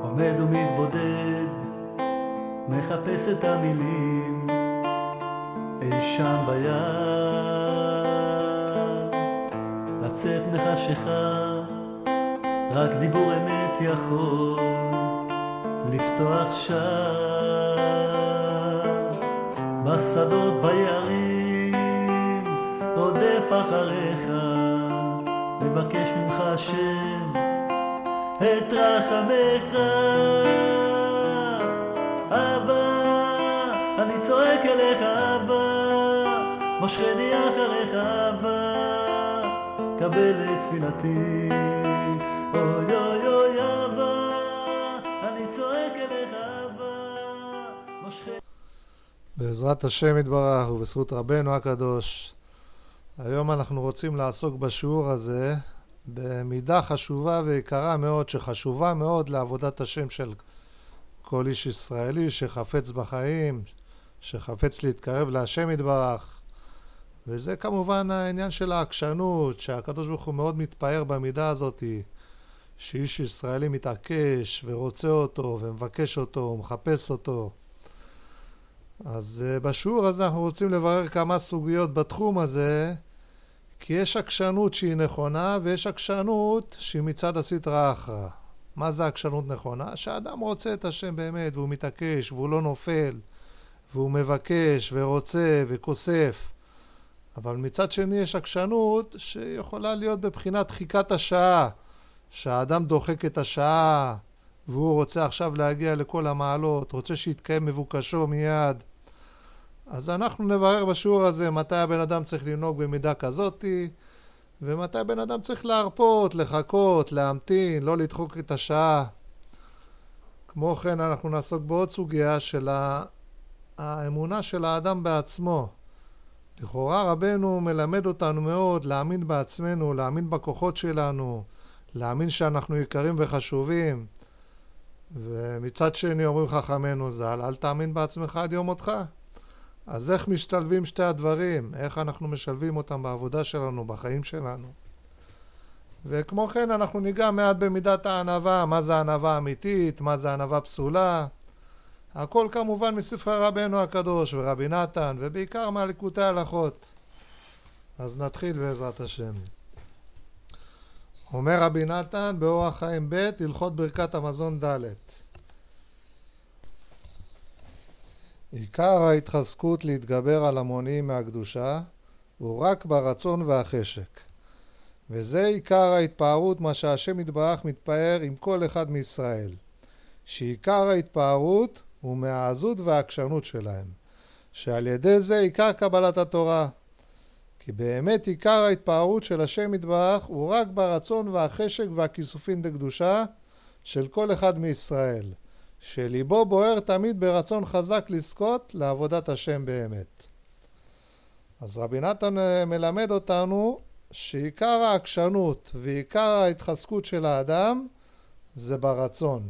עומד ומתבודד, מחפש את המילים אי שם ביד. לצאת מחשיכה, רק דיבור אמת יכול לפתוח שער. בשדות ביערים רודף אחריך, מבקש ממך השם את רחמך. אבא, אני צועק אליך אבא, מושכני אחריך אבא, קבל את תפילתי. אוי אוי אוי אבא, אני צועק אליך אבא, מושכני. בעזרת השם יתברך ובזכות רבנו הקדוש, היום אנחנו רוצים לעסוק בשיעור הזה במידה חשובה ויקרה מאוד, שחשובה מאוד לעבודת השם של כל איש ישראלי שחפץ בחיים, שחפץ להתקרב להשם יתברך. וזה כמובן העניין של העקשנות, שהקדוש ברוך הוא מאוד מתפאר במידה הזאת, שאיש ישראלי מתעקש ורוצה אותו ומבקש אותו ומחפש אותו. אז בשיעור הזה אנחנו רוצים לברר כמה סוגיות בתחום הזה, כי יש עקשנות שהיא נכונה ויש עקשנות שהיא מצד הסטרא אחרא. מה זה עקשנות נכונה? שהאדם רוצה את השם באמת והוא מתעקש והוא לא נופל והוא מבקש ורוצה וכוסף. אבל מצד שני יש עקשנות שיכולה להיות בבחינת דחיקת השעה, שהאדם דוחק את השעה והוא רוצה עכשיו להגיע לכל המעלות, רוצה שיתקיים מבוקשו מיד. אז אנחנו נברר בשיעור הזה מתי הבן אדם צריך לנהוג במידה כזאת, ומתי בן אדם צריך להרפות, לחכות, להמתין, לא לדחוק את השעה. כמו כן אנחנו נעסוק בעוד סוגיה של האמונה של האדם בעצמו. לכאורה רבנו מלמד אותנו מאוד להאמין בעצמנו, להאמין בכוחות שלנו, להאמין שאנחנו יקרים וחשובים. ומצד שני אומרים חכמינו ז"ל, אל תאמין בעצמך עד יום מותך. אז איך משתלבים שתי הדברים? איך אנחנו משלבים אותם בעבודה שלנו, בחיים שלנו? וכמו כן אנחנו ניגע מעט במידת הענווה, מה זה ענווה אמיתית, מה זה ענווה פסולה. הכל כמובן מספרי רבנו הקדוש ורבי נתן, ובעיקר מהליקוטי ההלכות. אז נתחיל בעזרת השם. אומר רבי נתן באורח חיים ב' הלכות ברכת המזון ד'. עיקר ההתחזקות להתגבר על המונעים מהקדושה הוא רק ברצון והחשק. וזה עיקר ההתפארות, מה שהשם יתברך מתפאר עם כל אחד מישראל. שעיקר ההתפארות הוא מהעזות והעקשנות שלהם. שעל ידי זה עיקר קבלת התורה. כי באמת עיקר ההתפארות של השם יתברך הוא רק ברצון והחשק והכיסופין דקדושה של כל אחד מישראל. שליבו בוער תמיד ברצון חזק לזכות לעבודת השם באמת. אז רבי נתן מלמד אותנו שעיקר העקשנות ועיקר ההתחזקות של האדם זה ברצון.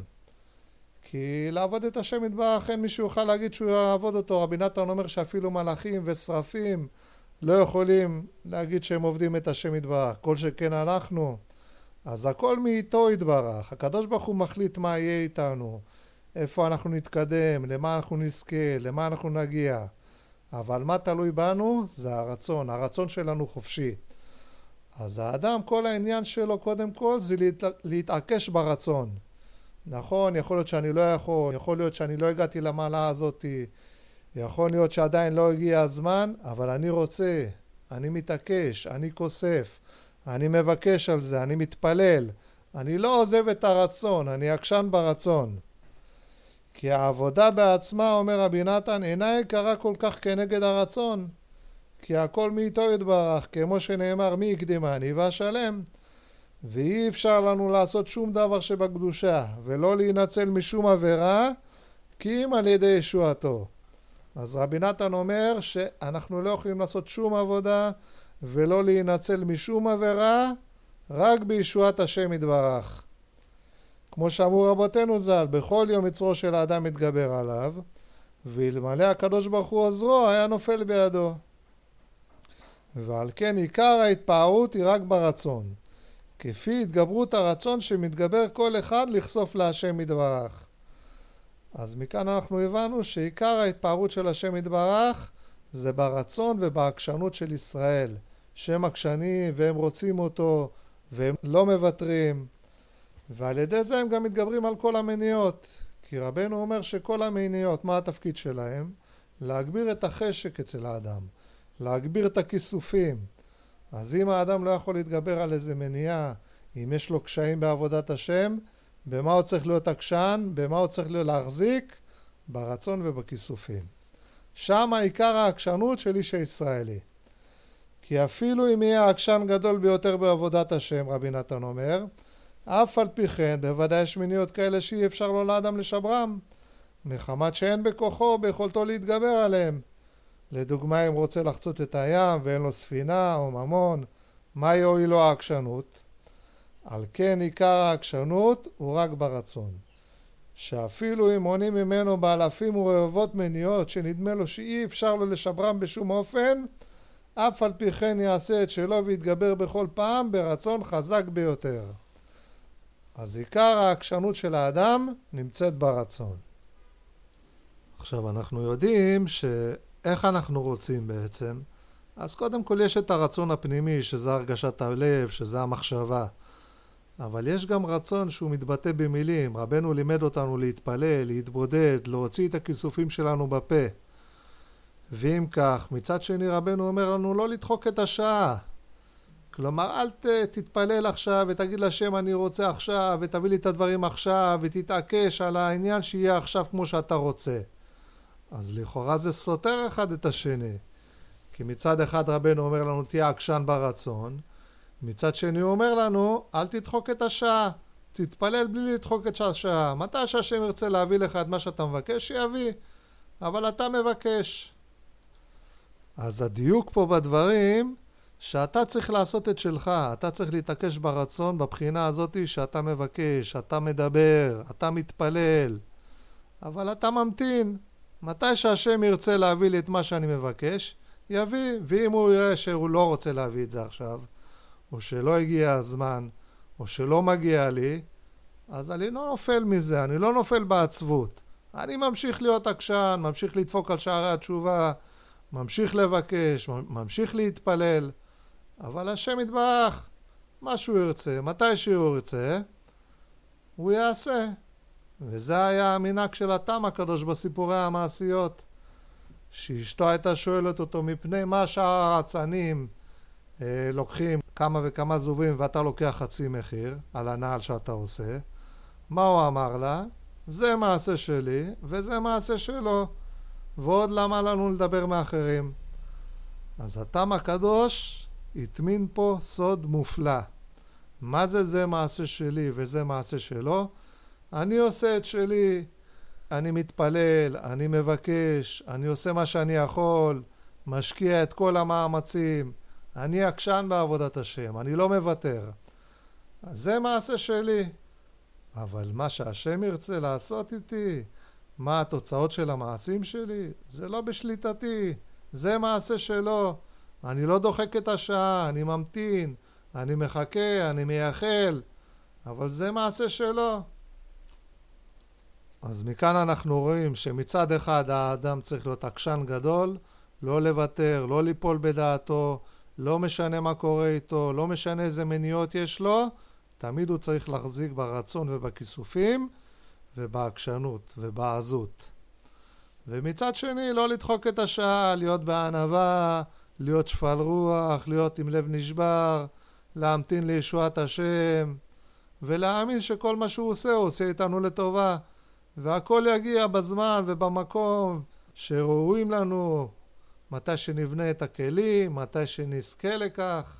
כי לעבוד את השם יתברך אין מישהו יוכל להגיד שהוא יעבוד אותו. רבי נתן אומר שאפילו מלאכים ושרפים לא יכולים להגיד שהם עובדים את השם יתברך, כל שכן אנחנו. אז הכל מאיתו יתברך. הקדוש ברוך הוא מחליט מה יהיה איתנו, איפה אנחנו נתקדם, למה אנחנו נזכה, למה אנחנו נגיע. אבל מה תלוי בנו? זה הרצון. הרצון שלנו חופשי. אז האדם, כל העניין שלו קודם כל זה להתעקש ברצון. נכון, יכול להיות שאני לא יכול להיות שאני לא הגעתי למעלה הזאת, יכול להיות שעדיין לא הגיע הזמן, אבל אני רוצה, אני מתעקש, אני כוסף, אני מבקש על זה, אני מתפלל. אני לא עוזב את הרצון, אני עקשן ברצון. כי העבודה בעצמה, אומר רבי נתן, אינה יקרה כל כך כנגד הרצון. כי הכל מאיתו יתברך, כמו שנאמר, מי יקדימני ואשלם. ואי אפשר לנו לעשות שום דבר שבקדושה, ולא להינצל משום עבירה, כי אם על ידי ישועתו. אז רבי נתן אומר שאנחנו לא יכולים לעשות שום עבודה, ולא להינצל משום עבירה, רק בישועת השם יתברך. כמו שאמרו רבותינו ז"ל, בכל יום יצרו של האדם מתגבר עליו, ואלמלא הקדוש ברוך הוא עוזרו היה נופל בידו. ועל כן עיקר ההתפארות היא רק ברצון. כפי התגברות הרצון שמתגבר כל אחד לחשוף להשם יתברך. אז מכאן אנחנו הבנו שעיקר ההתפארות של השם יתברך זה ברצון ובעקשנות של ישראל, שהם עקשנים והם רוצים אותו והם לא מוותרים, ועל ידי זה הם גם מתגברים על כל המניעות. כי רבנו אומר שכל המניעות, מה התפקיד שלהם? להגביר את החשק אצל האדם, להגביר את הכיסופים. אז אם האדם לא יכול להתגבר על איזה מניעה, אם יש לו קשיים בעבודת השם, במה הוא צריך להיות עקשן? במה הוא צריך להחזיק? ברצון ובכיסופים. שם העיקר העקשנות של איש הישראלי. כי אפילו אם יהיה העקשן גדול ביותר בעבודת השם, רבי נתן אומר, אף על פי כן, בוודאי יש מניעות כאלה שאי אפשר לו לאדם לשברם, מחמת שאין בכוחו ביכולתו להתגבר עליהם. לדוגמה, אם רוצה לחצות את הים ואין לו ספינה או ממון, מה יועיל לו העקשנות? על כן עיקר העקשנות הוא רק ברצון. שאפילו אם מונים ממנו באלפים ורבבות מניעות שנדמה לו שאי אפשר לו לשברם בשום אופן, אף על פי כן יעשה את שלו ויתגבר בכל פעם ברצון חזק ביותר. אז עיקר העקשנות של האדם נמצאת ברצון. עכשיו אנחנו יודעים איך אנחנו רוצים בעצם. אז קודם כל יש את הרצון הפנימי, שזה הרגשת הלב, שזה המחשבה. אבל יש גם רצון שהוא מתבטא במילים. רבנו לימד אותנו להתפלל, להתבודד, להוציא את הכיסופים שלנו בפה. ואם כך, מצד שני רבנו אומר לנו לא לדחוק את השעה. כלומר, אל תתפלל עכשיו ותגיד לשם אני רוצה עכשיו ותביא לי את הדברים עכשיו ותתעקש על העניין שיהיה עכשיו כמו שאתה רוצה. אז לכאורה זה סותר אחד את השני. כי מצד אחד רבנו אומר לנו תהיה עקשן ברצון, מצד שני הוא אומר לנו אל תדחוק את השעה, תתפלל בלי לדחוק את השעה. מתי שהשם ירצה להביא לך את מה שאתה מבקש שיביא, אבל אתה מבקש. אז הדיוק פה בדברים שאתה צריך לעשות את שלך, אתה צריך להתעקש ברצון בבחינה הזאת שאתה מבקש, אתה מדבר, אתה מתפלל, אבל אתה ממתין. מתי שהשם ירצה להביא לי את מה שאני מבקש, יביא, ואם הוא יראה שהוא לא רוצה להביא את זה עכשיו, או שלא הגיע הזמן, או שלא מגיע לי, אז אני לא נופל מזה, אני לא נופל בעצבות. אני ממשיך להיות עקשן, ממשיך לדפוק על שערי התשובה, ממשיך לבקש, ממשיך להתפלל, אבל השם יתברך, מה שהוא ירצה, מתי שהוא ירצה, הוא יעשה. וזה היה המנהג של התם הקדוש בסיפורי המעשיות, שאשתו הייתה שואלת אותו מפני מה שאר הרצנים לוקחים כמה וכמה זובים ואתה לוקח חצי מחיר על הנעל שאתה עושה. מה הוא אמר לה? זה מעשה שלי וזה מעשה שלו, ועוד למה לנו לדבר מאחרים. אז התם הקדוש התמין פה סוד מופלא. מה זה מעשה שלי וזה מעשה שלו? אני עושה את שלי, אני מתפלל, אני מבקש, אני עושה מה שאני יכול, משקיע את כל המאמצים, אני עקשן בעבודת השם, אני לא מוותר. אז זה מעשה שלי. אבל מה שהשם ירצה לעשות איתי, מה התוצאות של המעשים שלי, זה לא בשליטתי, זה מעשה שלו. אני לא דוחק את השעה, אני ממתין, אני מחכה, אני מייחל, אבל זה מעשה שלו. אז מכאן אנחנו רואים שמצד אחד האדם צריך להיות עקשן גדול, לא לוותר, לא ליפול בדעתו, לא משנה מה קורה איתו, לא משנה איזה מניעות יש לו, תמיד הוא צריך להחזיק ברצון ובכיסופים ובעקשנות ובעזות. ומצד שני לא לדחוק את השעה, להיות בענווה, להיות שפל רוח, להיות עם לב נשבר, להמתין לישועת השם, ולהאמין שכל מה שהוא עושה איתנו לטובה, והכל יגיע בזמן ובמקום שראויים לנו, מתי שנבנה את הכלים, מתי שנזכה לכך.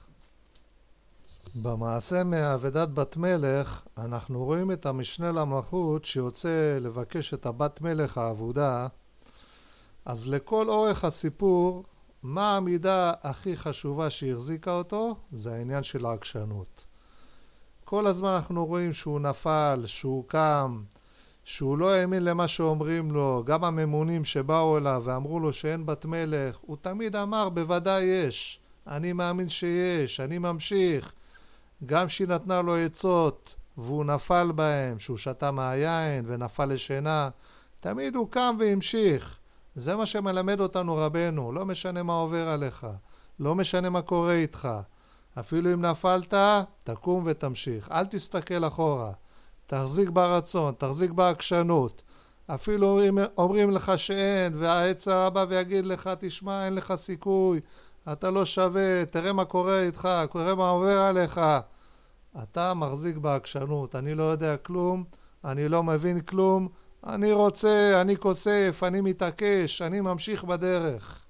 במעשה מעבודת בת מלך אנחנו רואים את המשנה למלכות שיוצא לבקש את הבת מלך העבודה. אז לכל אורך הסיפור, מה המידה הכי חשובה שהחזיקה אותו? זה העניין של העקשנות. כל הזמן אנחנו רואים שהוא נפל, שהוא קם, שהוא לא האמין למה שאומרים לו. גם הממונים שבאו אליו ואמרו לו שאין בת מלך, הוא תמיד אמר בוודאי יש, אני מאמין שיש, אני ממשיך, גם שהיא נתנה לו עצות והוא נפל בהם, שהוא שתה מהיין ונפל לשינה, תמיד הוא קם והמשיך. זה מה שמלמד אותנו רבנו, לא משנה מה עובר עליך, לא משנה מה קורה איתך. אפילו אם נפלת, תקום ותמשיך. אל תסתכל אחורה. תחזיק ברצון, תחזיק בעקשנות. אפילו אומרים לך שאין, והעצר הבא ויגיד לך, תשמע, אין לך סיכוי, אתה לא שווה, תראה מה קורה איתך, תראה מה עובר עליך. אתה מחזיק בעקשנות, אני לא יודע כלום, אני לא מבין כלום, אני רוצה, אני כוסף, אני מתעקש, אני ממשיך בדרך.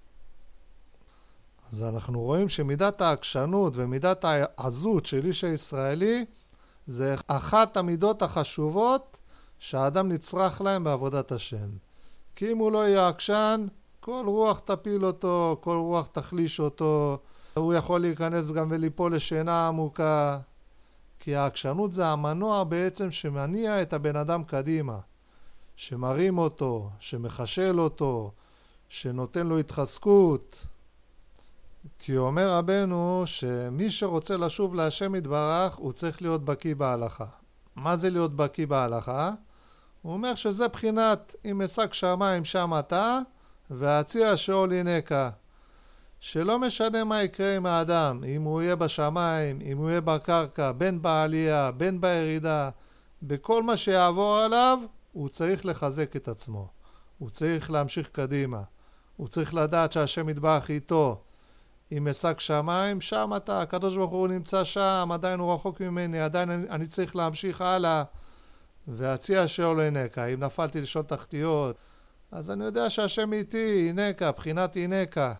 אז אנחנו רואים שמידת העקשנות ומידת העזות של איש הישראלי זה אחת המידות החשובות שהאדם נצרך להם בעבודת השם. כי אם הוא לא יהיה עקשן, כל רוח תפיל אותו, כל רוח תחליש אותו, הוא יכול להיכנס גם וליפול לשינה עמוקה. כי העקשנות זה המנוע בעצם שמניע את הבן אדם קדימה, שמרים אותו, שמחשל אותו, שנותן לו התחזקות. כי אומר רבנו שמי שרוצה לשוב להשם יתברך הוא צריך להיות בקיא בהלכה. מה זה להיות בקיא בהלכה? הוא אומר שזה בחינת אם אשק שמיים שם אתה והציע שאול ינקה. שלא משנה מה יקרה עם האדם, אם הוא יהיה בשמיים, אם הוא יהיה בקרקע, בין בעלייה, בין בירידה, בכל מה שיעבור עליו הוא צריך לחזק את עצמו. הוא צריך להמשיך קדימה. הוא צריך לדעת שהשם יתברך איתו. אם אשק שמיים, שם אתה, הקדוש ברוך הוא נמצא שם, עדיין הוא רחוק ממני, עדיין אני צריך להמשיך הלאה. והציע שאול ינקה, אם נפלתי לשאול תחתיות, אז אני יודע שהשם איתי, ינקה, בחינת ינקה.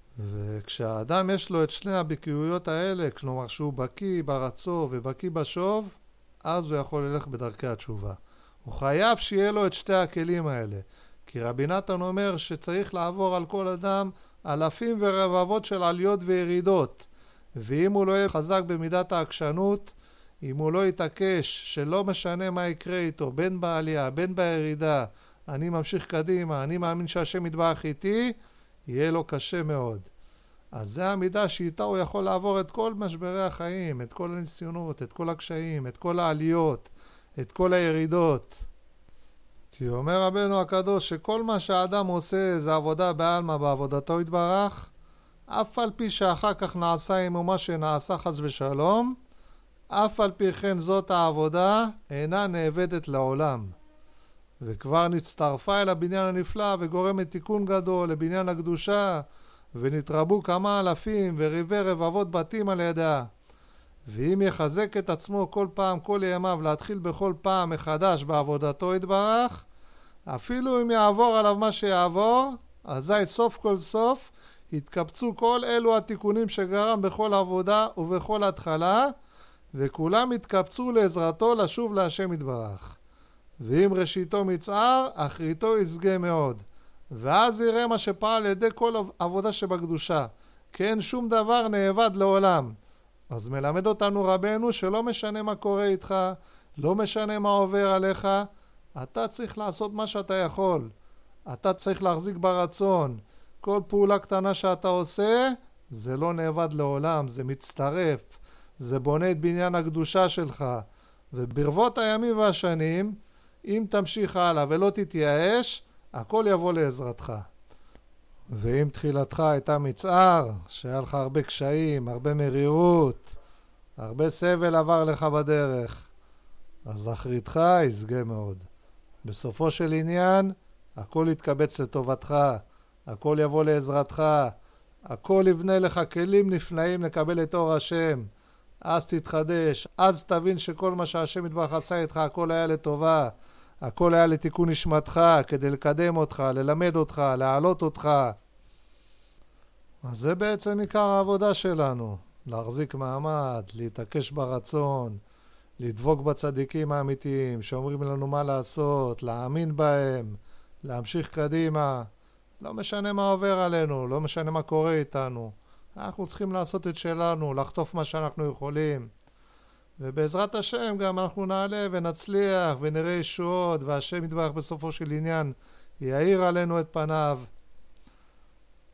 וכשהאדם יש לו את שני הבקיאויות האלה, כלומר שהוא בקיא ברצו ובקיא בשוב, אז הוא יכול ללך בדרכי התשובה. הוא חייב שיהיה לו את שתי הכלים האלה. כי רבי נתן אומר שצריך לעבור על כל אדם אלפים ורבבות של עליות וירידות. ואם הוא לא יהיה חזק במידת העקשנות, אם הוא לא יתעקש שלא משנה מה יקרה איתו, בין בעלייה, בין בירידה, אני ממשיך קדימה, אני מאמין שהשם יתברך איתי, יהיה לו קשה מאוד. אז זה המידה שאיתה הוא יכול לעבור את כל משברי החיים, את כל הניסיונות, את כל הקשיים, את כל העליות, את כל הירידות. כי אומר רבנו הקדוש שכל מה שהאדם עושה זה עבודה בעלמא בעבודתו יתברך, אף על פי שאחר כך נעשה עמו מה שנעשה חס ושלום, אף על פי כן זאת העבודה אינה נאבדת לעולם. וכבר נצטרפה אל הבניין הנפלא וגורמת תיקון גדול לבניין הקדושה, ונתרבו כמה אלפים וריבי רבבות בתים על ידה. ואם יחזק את עצמו כל פעם, כל ימיו, להתחיל בכל פעם מחדש בעבודתו יתברך, אפילו אם יעבור עליו מה שיעבור, אזי סוף כל סוף יתקבצו כל אלו התיקונים שגרם בכל עבודה ובכל התחלה, וכולם יתקבצו לעזרתו לשוב להשם יתברך. ואם ראשיתו מצער, אחריתו ישגה מאוד. ואז יראה מה שפעל על ידי כל עבודה שבקדושה, כי אין שום דבר נאבד לעולם. אז מלמד אותנו רבנו שלא משנה מה קורה איתך, לא משנה מה עובר עליך, אתה צריך לעשות מה שאתה יכול. אתה צריך להחזיק ברצון. כל פעולה קטנה שאתה עושה, זה לא נאבד לעולם, זה מצטרף. זה בונה את בניין הקדושה שלך. וברבות הימים והשנים, אם תמשיך הלאה ולא תתייאש, הכל יבוא לעזרתך. ואם תחילתך הייתה מצער, שהיה לך הרבה קשיים, הרבה מרירות, הרבה סבל עבר לך בדרך, אז אחריתך ישגה מאוד. בסופו של עניין, הכל יתקבץ לטובתך, הכל יבוא לעזרתך, הכל יבנה לך כלים נפלאים לקבל את אור השם. אז תתחדש, אז תבין שכל מה שהשם יתברך עשה איתך, הכל היה לטובה, הכל היה לתיקון נשמתך, כדי לקדם אותך, ללמד אותך, להעלות אותך. אז זה בעצם עיקר העבודה שלנו, להחזיק מעמד, להתעקש ברצון, לדבוק בצדיקים האמיתיים שאומרים לנו מה לעשות, להאמין בהם, להמשיך קדימה. לא משנה מה עובר עלינו, לא משנה מה קורה איתנו. אנחנו צריכים לעשות את שלנו, לחטוף מה שאנחנו יכולים. ובעזרת השם גם אנחנו נעלה ונצליח ונראה ישועות, והשם יתברך בסופו של עניין יאיר עלינו את פניו.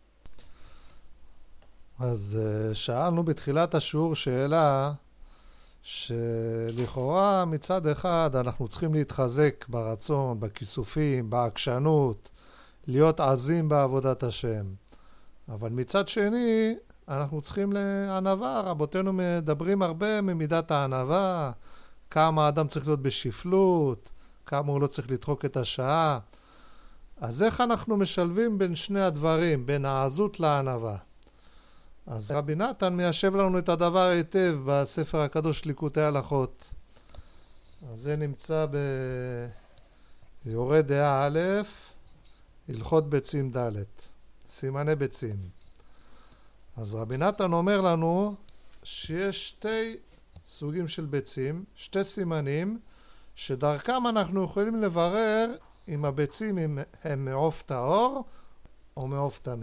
אז שאלנו בתחילת השיעור שאלה שלכאורה מצד אחד אנחנו צריכים להתחזק ברצון, בכיסופים, בעקשנות, להיות עזים בעבודת השם. אבל מצד שני, אנחנו צריכים לענווה. רבותינו מדברים הרבה ממידת הענווה, כמה האדם צריך להיות בשפלות, כמה הוא לא צריך לדחוק את השעה. אז איך אנחנו משלבים בין שני הדברים, בין העזות לענווה? אז רבי נתן מיישב לנו את הדבר היטב בספר הקדוש ליקוטי הלכות. אז זה נמצא ביורה דעה א', הלכות ביצים ד', סימני ביצים. אז רבי נתן אומר לנו שיש שתי סוגים של ביצים, שתי סימנים, שדרכם אנחנו יכולים לברר אם הביצים הם מעוף טהור או מעוף טמא.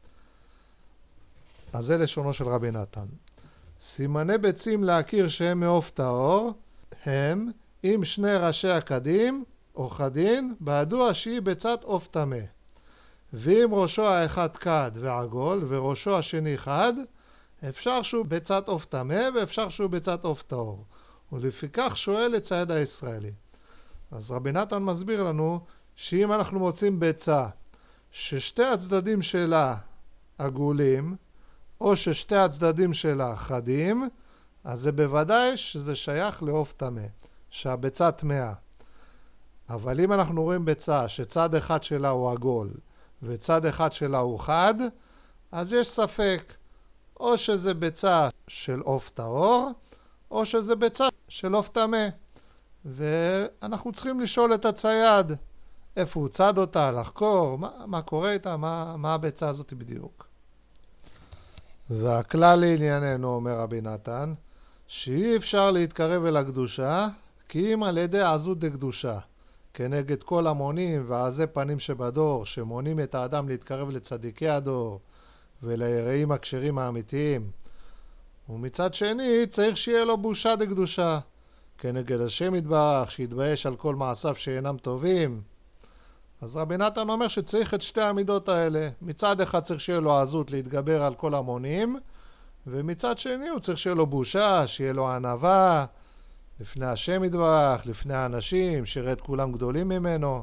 אז זה לשונו של רבי נתן. סימני ביצים להכיר שהם מעוף טהור הם אם שני ראשי הקדים או חדין בידוע שהיא ביצת עוף טמא. ואם ראשו האחד כד ועגול וראשו השני חד, אפשר שהוא ביצת עוף טמא ואפשר שהוא ביצת עוף טהור. ולפיכך שואל הצייד הישראלי. אז רבי נתן מסביר לנו שאם אנחנו מוצאים ביצה ששתי הצדדים שלה עגולים, או ששתי הצדדים שלה חדים, אז זה בוודאי שזה שייך לעוף טמא, שהביצה טמאה. אבל אם אנחנו רואים ביצה שצד אחד שלה הוא עגול וצד אחד שלה הוא חד, אז יש ספק, או שזה ביצה של עוף טהור, או שזה ביצה של עוף טמא. ואנחנו צריכים לשאול את הצייד, איפה הוא צד אותה, לחקור, מה קורה איתה, מה הביצה הזאת בדיוק. והכלל לענייננו, אומר רבי נתן, שאי אפשר להתקרב אל הקדושה, כי אם על ידי עזות דקדושה, כנגד כל המונים ועזי פנים שבדור, שמונים את האדם להתקרב לצדיקי הדור, וליראים הכשרים האמיתיים. ומצד שני, צריך שיהיה לו בושה דקדושה, כנגד השם יתברך, שיתבייש על כל מעשיו שאינם טובים. אז רבי נתן אומר שצריך את שתי המידות האלה. מצד אחד צריך שיהיה לו עזות להתגבר על כל המונים, ומצד שני הוא צריך שיהיה לו בושה, שיהיה לו ענווה, לפני השם יתברך, לפני האנשים, שיראה את כולם גדולים ממנו.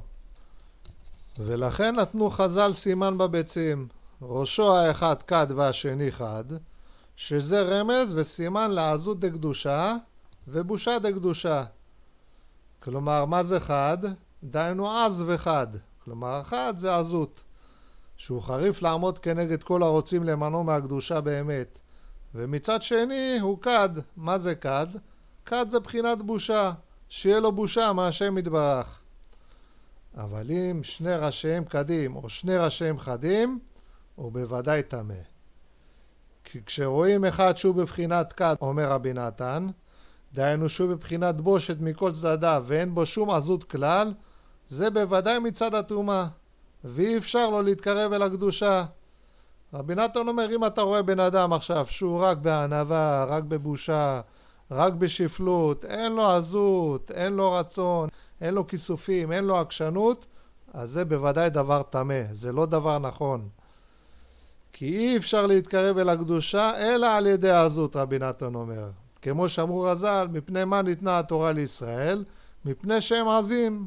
ולכן נתנו חז"ל סימן בביצים. ראשו האחד כד והשני חד, שזה רמז וסימן לעזות דקדושה ובושה דקדושה. כלומר, מה זה חד? דיינו עז וחד. כלומר, חד זה עזות, שהוא חריף לעמוד כנגד כל הרוצים למנו מהקדושה באמת. ומצד שני הוא כד. מה זה כד? כד זה בחינת בושה, שיהיה לו בושה מהשם יתברך. אבל אם שני ראשיהם קדים או שני ראשיהם חדים, הוא בוודאי טמא. כי כשרואים אחד שהוא בבחינת כד, אומר רבי נתן, דיינו שהוא בבחינת בושת מכל צדדיו ואין בו שום עזות כלל, זה בוודאי מצד הטומאה, ואי אפשר לו להתקרב אל הקדושה. רבי נתן אומר, אם אתה רואה בן אדם עכשיו שהוא רק בענווה, רק בבושה, רק בשפלות, אין לו עזות, אין לו רצון, אין לו כיסופים, אין לו עקשנות, אז זה בוודאי דבר טמא, זה לא דבר נכון. כי אי אפשר להתקרב אל הקדושה אלא על ידי העזות, רבי נתן אומר. כמו שאמרו רז"ל, מפני מה ניתנה התורה לישראל? מפני שהם עזים.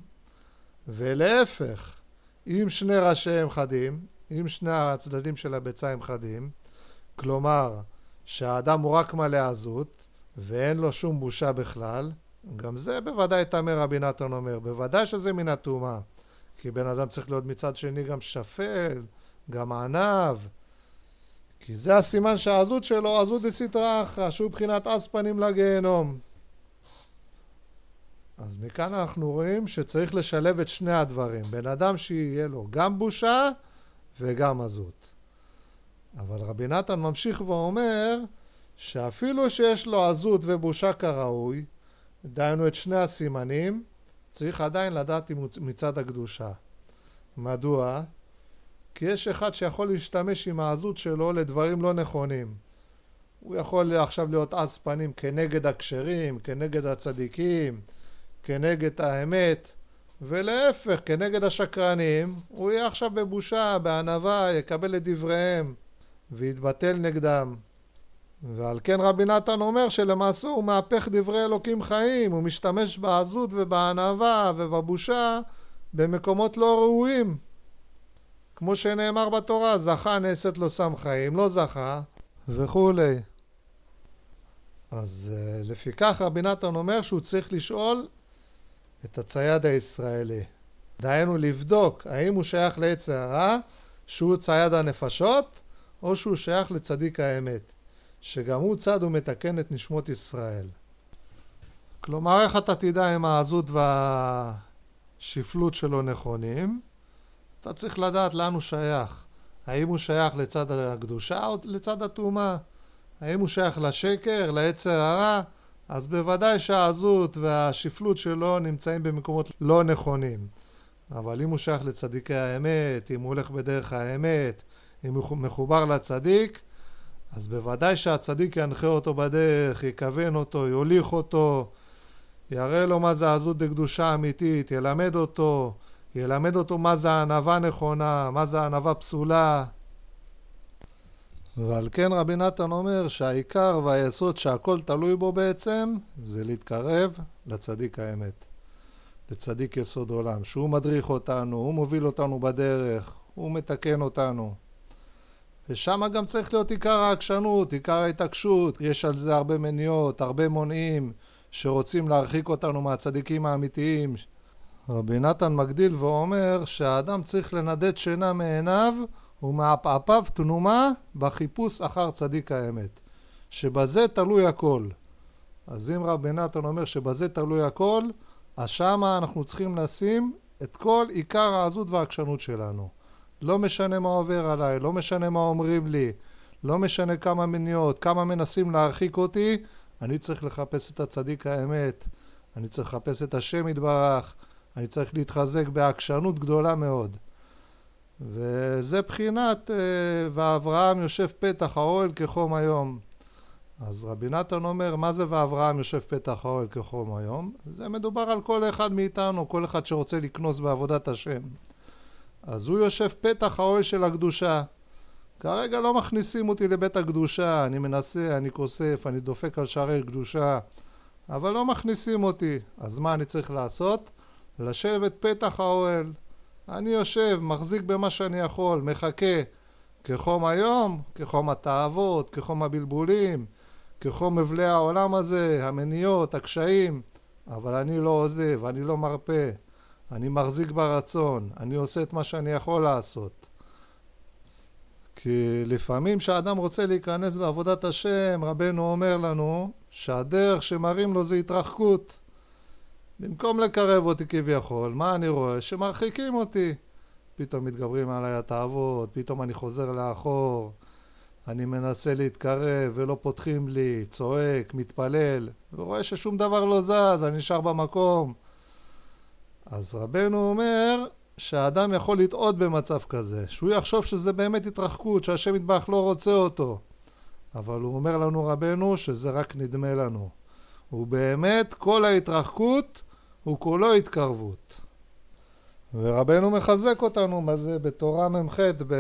ולהפך, אם שני ראשיהם חדים, אם שני הצדדים של הביצה הם חדים, כלומר שהאדם הוא רק מלא עזות ואין לו שום בושה בכלל, גם זה בוודאי טמא, רבי נתן אומר, בוודאי שזה מן הטומאה, כי בן אדם צריך להיות מצד שני גם שפל, גם ענב, כי זה הסימן שהעזות שלו עזות דסתרא אחרא, שהוא בחינת עז פנים לגיהנום. אז מכאן אנחנו רואים שצריך לשלב את שני הדברים, בן אדם שיהיה לו גם בושה וגם עזות. אבל רבי נתן ממשיך ואומר שאפילו שיש לו עזות ובושה כראוי, דיינו את שני הסימנים, צריך עדיין לדעת מצד הקדושה. מדוע? כי יש אחד שיכול להשתמש עם העזות שלו לדברים לא נכונים. הוא יכול עכשיו להיות עז פנים כנגד הכשרים, כנגד הצדיקים, כנגד האמת, ולהפך, כנגד השקרנים, הוא יהיה עכשיו בבושה, בענווה, יקבל את דבריהם, ויתבטל נגדם. ועל כן רבי נתן אומר שלמעשה הוא מהפך דברי אלוקים חיים, הוא משתמש בעזות ובענווה ובבושה במקומות לא ראויים. כמו שנאמר בתורה, זכה נעשית לו שם חיים, לא זכה וכולי. אז לפיכך רבי נתן אומר שהוא צריך לשאול את הצייד הישראלי. דהיינו לבדוק האם הוא שייך לעץ הרע, שהוא צייד הנפשות, או שהוא שייך לצדיק האמת, שגם הוא צד ומתקן את נשמות ישראל. כלומר, איך אתה תדע אם העזות והשפלות שלו נכונים? אתה צריך לדעת לאן הוא שייך. האם הוא שייך לצד הקדושה או לצד הטומאה? האם הוא שייך לשקר, לעץ הרע? אז בוודאי שהעזות והשפלות שלו נמצאים במקומות לא נכונים. אבל אם הוא שייך לצדיקי האמת, אם הוא הולך בדרך האמת, אם הוא מחובר לצדיק, אז בוודאי שהצדיק ינחה אותו בדרך, יכוון אותו, יוליך אותו, יראה לו מה זה עזות דקדושה אמיתית, ילמד אותו מה זה הענווה נכונה, מה זה הענווה פסולה. ועל כן רבי נתן אומר שהעיקר והיסוד שהכל תלוי בו בעצם, זה להתקרב לצדיק האמת, לצדיק יסוד עולם, שהוא מדריך אותנו, הוא מוביל אותנו בדרך, הוא מתקן אותנו. ושם גם צריך להיות עיקר העקשנות, עיקר ההתעקשות. יש על זה הרבה מניעות, הרבה מונעים שרוצים להרחיק אותנו מהצדיקים האמיתיים. רבי נתן מגדיל ואומר שהאדם צריך לנדד שינה מעיניו ומעפעפיו תנומה בחיפוש אחר צדיק האמת, שבזה תלוי הכל. אז אם רבי נתן אומר שבזה תלוי הכל, אז שמה אנחנו צריכים לשים את כל עיקר העזות והעקשנות שלנו. לא משנה מה עובר עליי, לא משנה מה אומרים לי, לא משנה כמה מניעות, כמה מנסים להרחיק אותי, אני צריך לחפש את הצדיק האמת, אני צריך לחפש את השם יתברך, אני צריך להתחזק בעקשנות גדולה מאוד. וזה בחינת ואברהם יושב פתח האוהל כחום היום. אז רבי נתן אומר, מה זה ואברהם יושב פתח האוהל כחום היום? זה מדובר על כל אחד מאיתנו, כל אחד שרוצה לקנוס בעבודת השם. אז הוא יושב פתח האוהל של הקדושה. כרגע לא מכניסים אותי לבית הקדושה, אני מנסה, אני כוסף, אני דופק על שערי קדושה, אבל לא מכניסים אותי. אז מה אני צריך לעשות? לשבת פתח האוהל. אני יושב, מחזיק במה שאני יכול, מחכה, כחום היום, כחום התאוות, כחום הבלבולים, כחום מבלי העולם הזה, המניעות, הקשיים, אבל אני לא עוזב, אני לא מרפא, אני מחזיק ברצון, אני עושה את מה שאני יכול לעשות. כי לפעמים שהאדם רוצה להיכנס בעבודת השם, רבנו אומר לנו שהדרך שמראים לו זה התרחקות. במקום לקרב אותי כביכול, מה אני רואה? שמרחיקים אותי. פתאום מתגברים עליי התאוות, פתאום אני חוזר לאחור, אני מנסה להתקרב ולא פותחים לי, צועק, מתפלל, ורואה ששום דבר לא זז, אני נשאר במקום. אז רבנו אומר שהאדם יכול לטעות במצב כזה, שהוא יחשוב שזה באמת התרחקות, שהשם יתברך לא רוצה אותו. אבל הוא אומר לנו רבנו שזה רק נדמה לנו. ובאמת כל ההתרחקות הוא כולו התקרבות. ורבנו מחזק אותנו בזה בתורה ממ"ח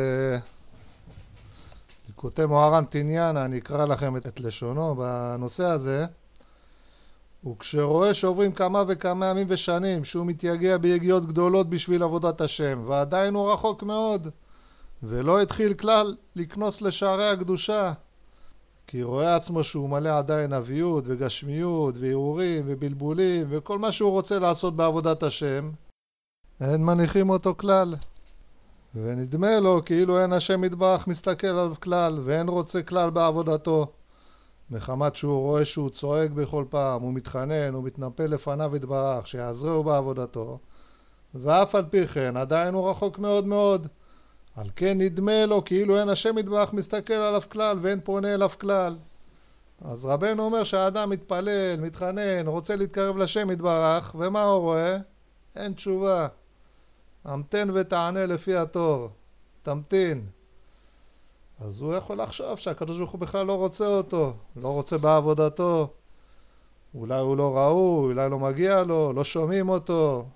בליקוטי מוהר"ן תניאנה, אני אקרא לכם את לשונו בנושא הזה. וכשרואה שעוברים כמה וכמה ימים ושנים שהוא מתייגע ביגיעות גדולות בשביל עבודת השם, ועדיין הוא רחוק מאוד ולא התחיל כלל לקנוס לשערי הקדושה, כי רואה עצמו שהוא מלא עדיין אביות וגשמיות וערעורים ובלבולים וכל מה שהוא רוצה לעשות בעבודת השם, אין מניחים אותו כלל. ונדמה לו כאילו אין השם יתברך מסתכל עליו כלל ואין רוצה כלל בעבודתו, מחמת שהוא רואה שהוא צועק בכל פעם, הוא מתחנן, הוא מתנפל לפניו יתברך שיעזרו בעבודתו, ואף על פי כן עדיין הוא רחוק מאוד מאוד. על כן נדמה לו כאילו אין השם יתברך מסתכל עליו כלל ואין פונה אליו כלל. אז רבנו אומר שהאדם מתפלל, מתחנן, רוצה להתקרב לשם יתברך, ומה הוא רואה? אין תשובה. המתן ותענה לפי התור, תמתין. אז הוא יכול לחשוב שהקדוש ברוך הוא בכלל לא רוצה אותו, לא רוצה בעבודתו, אולי הוא לא ראוי, אולי לא מגיע לו, לא שומעים אותו.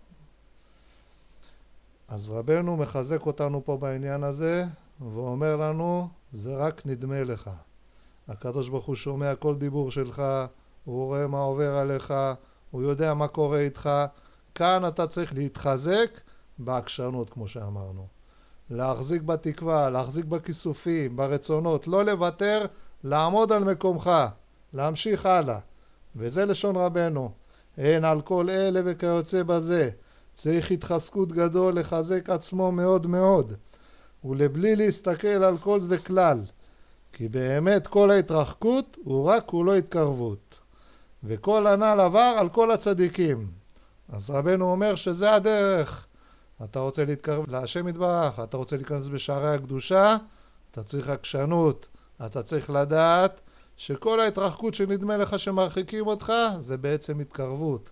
אז רבנו מחזק אותנו פה בעניין הזה ואומר לנו, זה רק נדמה לך. הקדוש ברוך הוא שומע כל דיבור שלך, הוא רואה מה עובר עליך, הוא יודע מה קורה איתך. כאן אתה צריך להתחזק בעקשנות, כמו שאמרנו. להחזיק בתקווה, להחזיק בכיסופים, ברצונות, לא לוותר, לעמוד על מקומך, להמשיך הלאה. וזה לשון רבנו. אין על כל אלה וכיוצא בזה. צריך התחזקות גדול לחזק עצמו מאוד מאוד. ולבלי להסתכל על כל זה כלל. כי באמת כל ההתרחקות הוא רק כולו התקרבות. וכל הנ"ל עבר על כל הצדיקים. אז רבנו אומר שזה הדרך. אתה רוצה להתקרב להשם יתברך, אתה רוצה להיכנס בשערי הקדושה, אתה צריך עקשנות, אתה צריך לדעת שכל ההתרחקות שנדמה לך שמרחיקים אותך, זה בעצם התקרבות.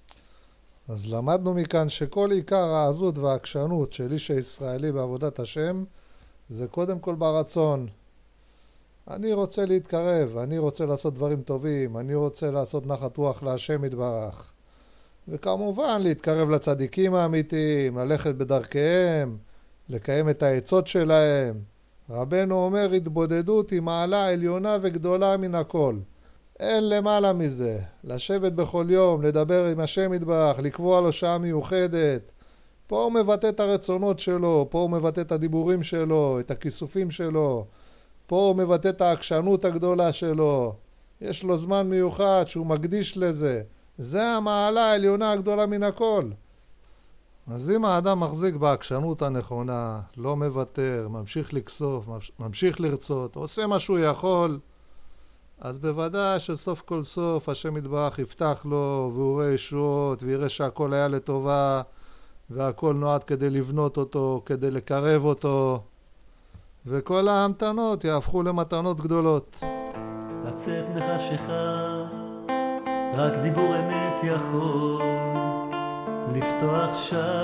אז למדנו מכאן שכל עיקר העזות והעקשנות של איש הישראלי בעבודת השם, זה קודם כל ברצון. אני רוצה להתקרב, אני רוצה לעשות דברים טובים, אני רוצה לעשות נחת רוח להשם יתברך. וכמובן להתקרב לצדיקים האמיתיים, ללכת בדרכיהם, לקיים את העצות שלהם. רבנו אומר, התבודדות היא מעלה עליונה וגדולה מן הכל. אין למעלה מזה. לשבת בכל יום, לדבר עם השם יתברך, לקבוע לו שעה מיוחדת. פה הוא מבטא את הרצונות שלו, פה הוא מבטא את הדיבורים שלו, את הכיסופים שלו. פה הוא מבטא את העקשנות הגדולה שלו. יש לו זמן מיוחד שהוא מקדיש לזה. זה המעלה העליונה הגדולה מן הכל. אז אם האדם מחזיק בעקשנות הנכונה, לא מוותר, ממשיך לכסוף, ממשיך לרצות, עושה מה שהוא יכול, אז בוודאי שסוף כל סוף השם יתברך יפתח לו והוא רואה ישועות ויראה שהכל היה לטובה והכל נועד כדי לבנות אותו, כדי לקרב אותו, וכל ההמתנות יהפכו למתנות גדולות. לצאת מחשיכה, רק דיבור אמת יכול לפתוח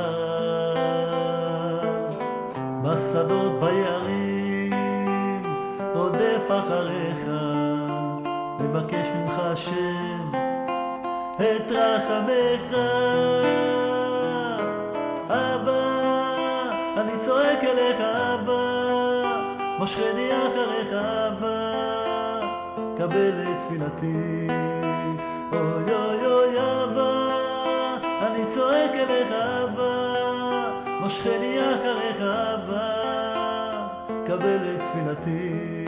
שער. בשדות ביערים רודף אחריך, לבקש ממך השם את רחמך. אבא, אני צועק אליך אבא, מושכני אחריך אבא, קבל את תפילתי. אוי אוי אוי אבא, אני צועק אליך אבא, מושכני אחריך אבא, קבל את תפילתי.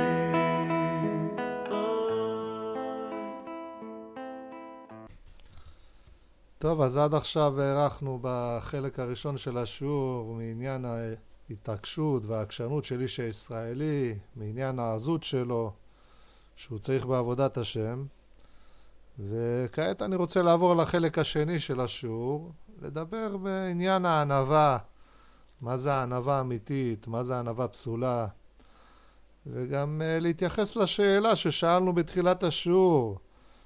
טוב, אז עד עכשיו הערכנו בחלק הראשון של השיעור מעניין ההתעקשות והעקשנות של איש הישראלי, מעניין העזות שלו שהוא צריך בעבודת השם. וכעת אני רוצה לעבור לחלק השני של השיעור, לדבר בעניין הענווה, מה זה הענווה אמיתית, מה זה הענווה פסולה, וגם להתייחס לשאלה ששאלנו בתחילת השיעור,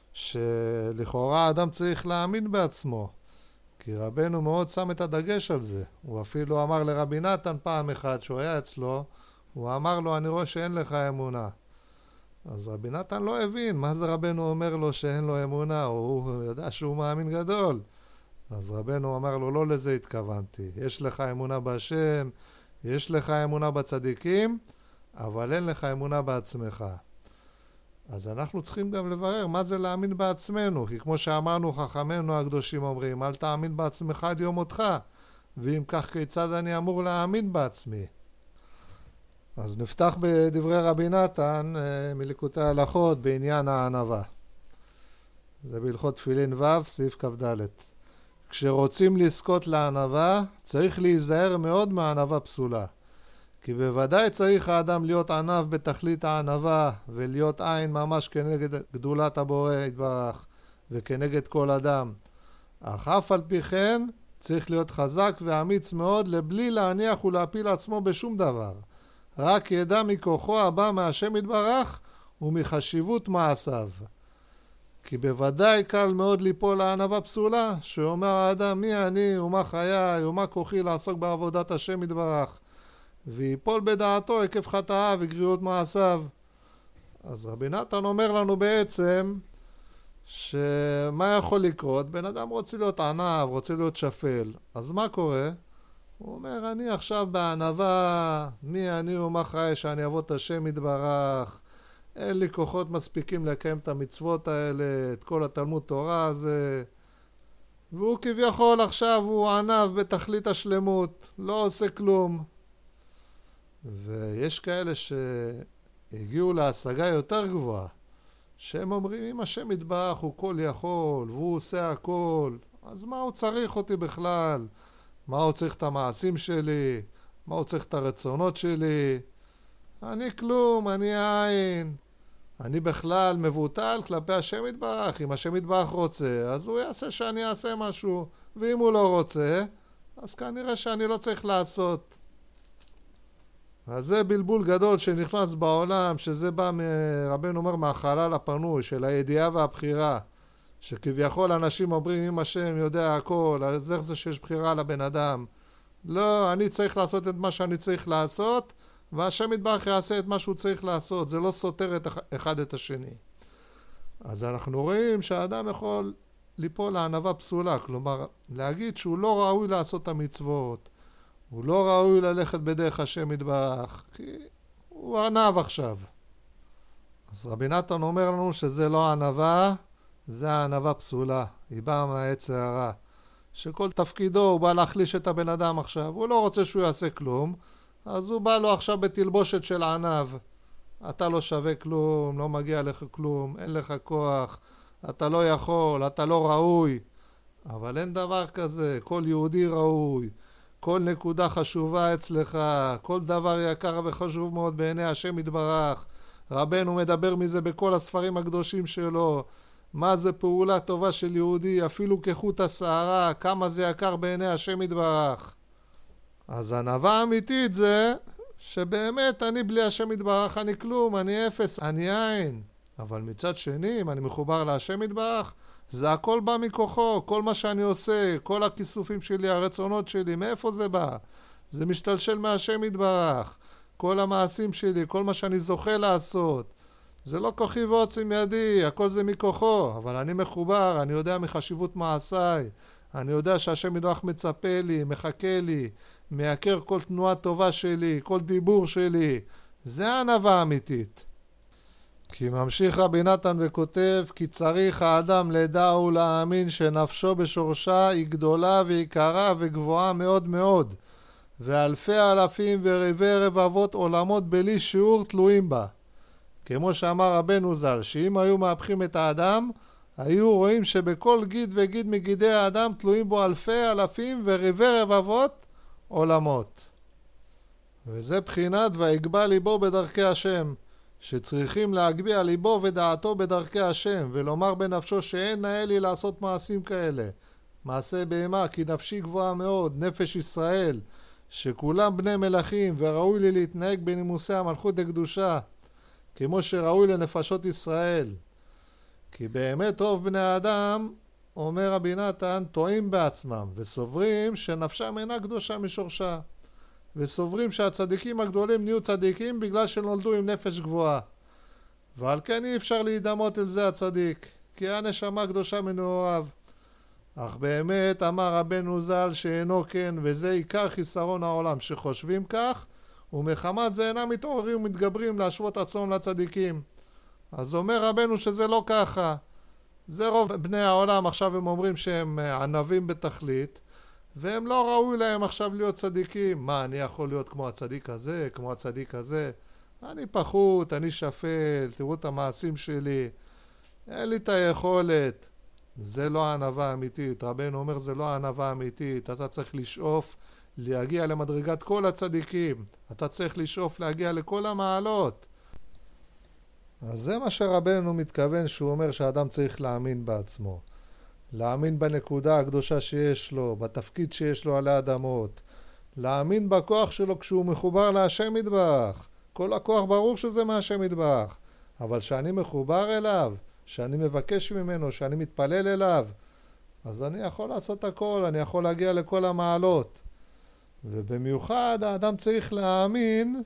שלכאורה האדם צריך להאמין בעצמו, כי רבנו מאוד שם את הדגש על זה. הוא אפילו אמר לרבי נתן פעם אחת שהוא היה אצלו, הוא אמר לו, אני רואה שאין לך אמונה. אז רבי נתן לא הבין מה זה רבנו אומר לו שאין לו אמונה, הוא יודע שהוא מאמין גדול. אז רבנו אמר לו, לא לזה התכוונתי, יש לך אמונה בהשם, יש לך אמונה בצדיקים, אבל אין לך אמונה בעצמך. אז אנחנו צריכים גם לברר מה זה להאמין בעצמנו, כי כמו שאמרנו חכמינו הקדושים אומרים, אל תאמין בעצמך עד יום מותך, ואם כך כיצד אני אמור להאמין בעצמי. אז נפתח בדברי רבי נתן מליקוטי ההלכות בעניין הענווה. זה בהלכות תפילין ו' סעיף כ"ד. כשרוצים לזכות לענווה צריך להיזהר מאוד מענווה פסולה. כי בוודאי צריך האדם להיות ענב בתכלית הענווה ולהיות עין ממש כנגד גדולת הבורא יתברך וכנגד כל אדם. אך אף על פי כן צריך להיות חזק ואמיץ מאוד לבלי להניח ולהפיל עצמו בשום דבר. רק ידע מכוחו הבא מהשם יתברך ומחשיבות מעשיו. כי בוודאי קל מאוד ליפול לענווה פסולה, שאומר האדם מי אני ומה חיי ומה כוחי לעסוק בעבודת השם יתברך, ויפול בדעתו עקב חטאיו וגריעות מעשיו. אז רבי נתן אומר לנו בעצם שמה יכול לקרות? בן אדם רוצה להיות ענב, רוצה להיות שפל, אז מה קורה? הוא אומר, אני עכשיו בענווה, מי אני ומה חיי שאני אעבוד את השם יתברך, אין לי כוחות מספיקים לקיים את המצוות האלה, את כל התלמוד תורה הזה. והוא כביכול עכשיו הוא ענב בתכלית השלמות, לא עושה כלום. ויש כאלה שהגיעו להשגה יותר גבוהה, שהם אומרים, אם השם יתברך הוא כל יכול והוא עושה הכל, אז מה הוא צריך אותי בכלל? מה הוא צריך את המעשים שלי? מה הוא צריך את הרצונות שלי? אני כלום, אני עין. אני בכלל מבוטל כלפי השם יתברך. אם השם יתברך רוצה, אז הוא יעשה שאני אעשה משהו, ואם הוא לא רוצה, אז כנראה שאני לא צריך לעשות. אז זה בלבול גדול שנכנס בעולם, שזה בא רבנו אומר מהחלל הפנוי של הידיעה והבחירה, שכביכול אנשים אומרים אם השם יודע הכל, אז איך זה שיש בחירה לבן אדם? לא, אני צריך לעשות את מה שאני צריך לעשות, והשם יתברך יעשה את מה שהוא צריך לעשות. זה לא סותר את אחד את השני. אז אנחנו רואים שהאדם יכול ליפול לענווה פסולה, כלומר להגיד שהוא לא ראוי לעשות את המצוות, הוא לא ראוי ללכת בדרך השם יתברך, כי הוא ענב עכשיו. אז רבי נתן אומר לנו שזה לא ענווה, זה הענווה פסולה, היא באה מהעץ הרע, שכל תפקידו הוא בא להחליש את הבן אדם עכשיו, הוא לא רוצה שהוא יעשה כלום, אז הוא בא לו עכשיו בתלבושת של ענב. אתה לא שווה כלום, לא מגיע לך כלום, אין לך כוח, אתה לא יכול, אתה לא ראוי. אבל אין דבר כזה, כל יהודי ראוי, כל נקודה חשובה אצלך, כל דבר יקר וחשוב מאוד בעיני השם יתברך. רבנו מדבר מזה בכל הספרים הקדושים שלו, מה זה פעולה טובה של יהודי, אפילו כחוט השערה, כמה זה יקר בעיני השם יתברך. אז ענווה אמיתית זה שבאמת אני בלי השם יתברך אני כלום, אני אפס, אני עין. אבל מצד שני, אם אני מחובר להשם יתברך, זה הכל בא מכוחו, כל מה שאני עושה, כל הכיסופים שלי, הרצונות שלי, מאיפה זה בא? זה משתלשל מהשם יתברך. כל המעשים שלי, כל מה שאני זוכה לעשות, זה לא כוחי ועוצם ידי, הכל זה מכוחו, אבל אני מחובר, אני יודע מחשיבות מעשיי, אני יודע שהשם יתברך מצפה לי, מחכה לי, מייקר כל תנועה טובה שלי, כל דיבור שלי. זה הענווה האמיתית. כי ממשיך רבי נתן וכותב, כי צריך האדם לדע ולהאמין שנפשו בשורשה היא גדולה ויקרה וגבוהה מאוד מאוד, ואלפי אלפים ורבי רבבות עולמות בלי שיעור תלויים בה. כמו שאמר רבנו ז"ל, שאם היו מהפכים את האדם, היו רואים שבכל גיד וגיד מגידי האדם תלויים בו אלפי אלפים ורבי רבבות עולמות. וזה בחינת ויגבה ליבו בדרכי השם, שצריכים להגביה ליבו ודעתו בדרכי השם, ולומר בנפשו שאין נאה לי לעשות מעשים כאלה. מעשה בהמה, כי נפשי גבוהה מאוד, נפש ישראל, שכולם בני מלכים, וראוי לי להתנהג בנימוסי המלכות הקדושה, כמו שראוי לנפשות ישראל. כי באמת רוב בני האדם, אומר רבי נתן, טועים בעצמם, וסוברים שנפשם אינה קדושה משורשה. וסוברים שהצדיקים הגדולים נהיו צדיקים בגלל שנולדו עם נפש גבוהה. ועל כן אי אפשר להידמות אל זה הצדיק, כי הנשמה קדושה מנעוריו. אך באמת אמר רבנו ז"ל שאינו כן, וזה עיקר חיסרון העולם, שחושבים כך, ומחמת זה אינם מתעוררים ומתגברים להשוות עצמם לצדיקים. אז אומר רבנו שזה לא ככה. זה רוב בני העולם עכשיו הם אומרים שהם ענבים בתכלית, והם לא ראוי להם עכשיו להיות צדיקים. מה, אני יכול להיות כמו הצדיק הזה, כמו הצדיק הזה? אני פחות, אני שפל, תראו את המעשים שלי, אין לי את היכולת. זה לא הענווה האמיתית. רבנו אומר זה לא הענווה האמיתית. אתה צריך לשאוף להגיע למדרגת כל הצדיקים. אתה צריך לשאוף להגיע לכל המעלות. אז זה מה שרבנו מתכוון שהוא אומר שהאדם צריך להאמין בעצמו. להאמין בנקודה הקדושה שיש לו, בתפקיד שיש לו עלי אדמות. להאמין בכוח שלו כשהוא מחובר להשם יתברך. כל הכוח ברור שזה מהשם יתברך. אבל שאני מחובר אליו, שאני מבקש ממנו, שאני מתפלל אליו, אז אני יכול לעשות הכל, אני יכול להגיע לכל המעלות. ובמיוחד האדם צריך להאמין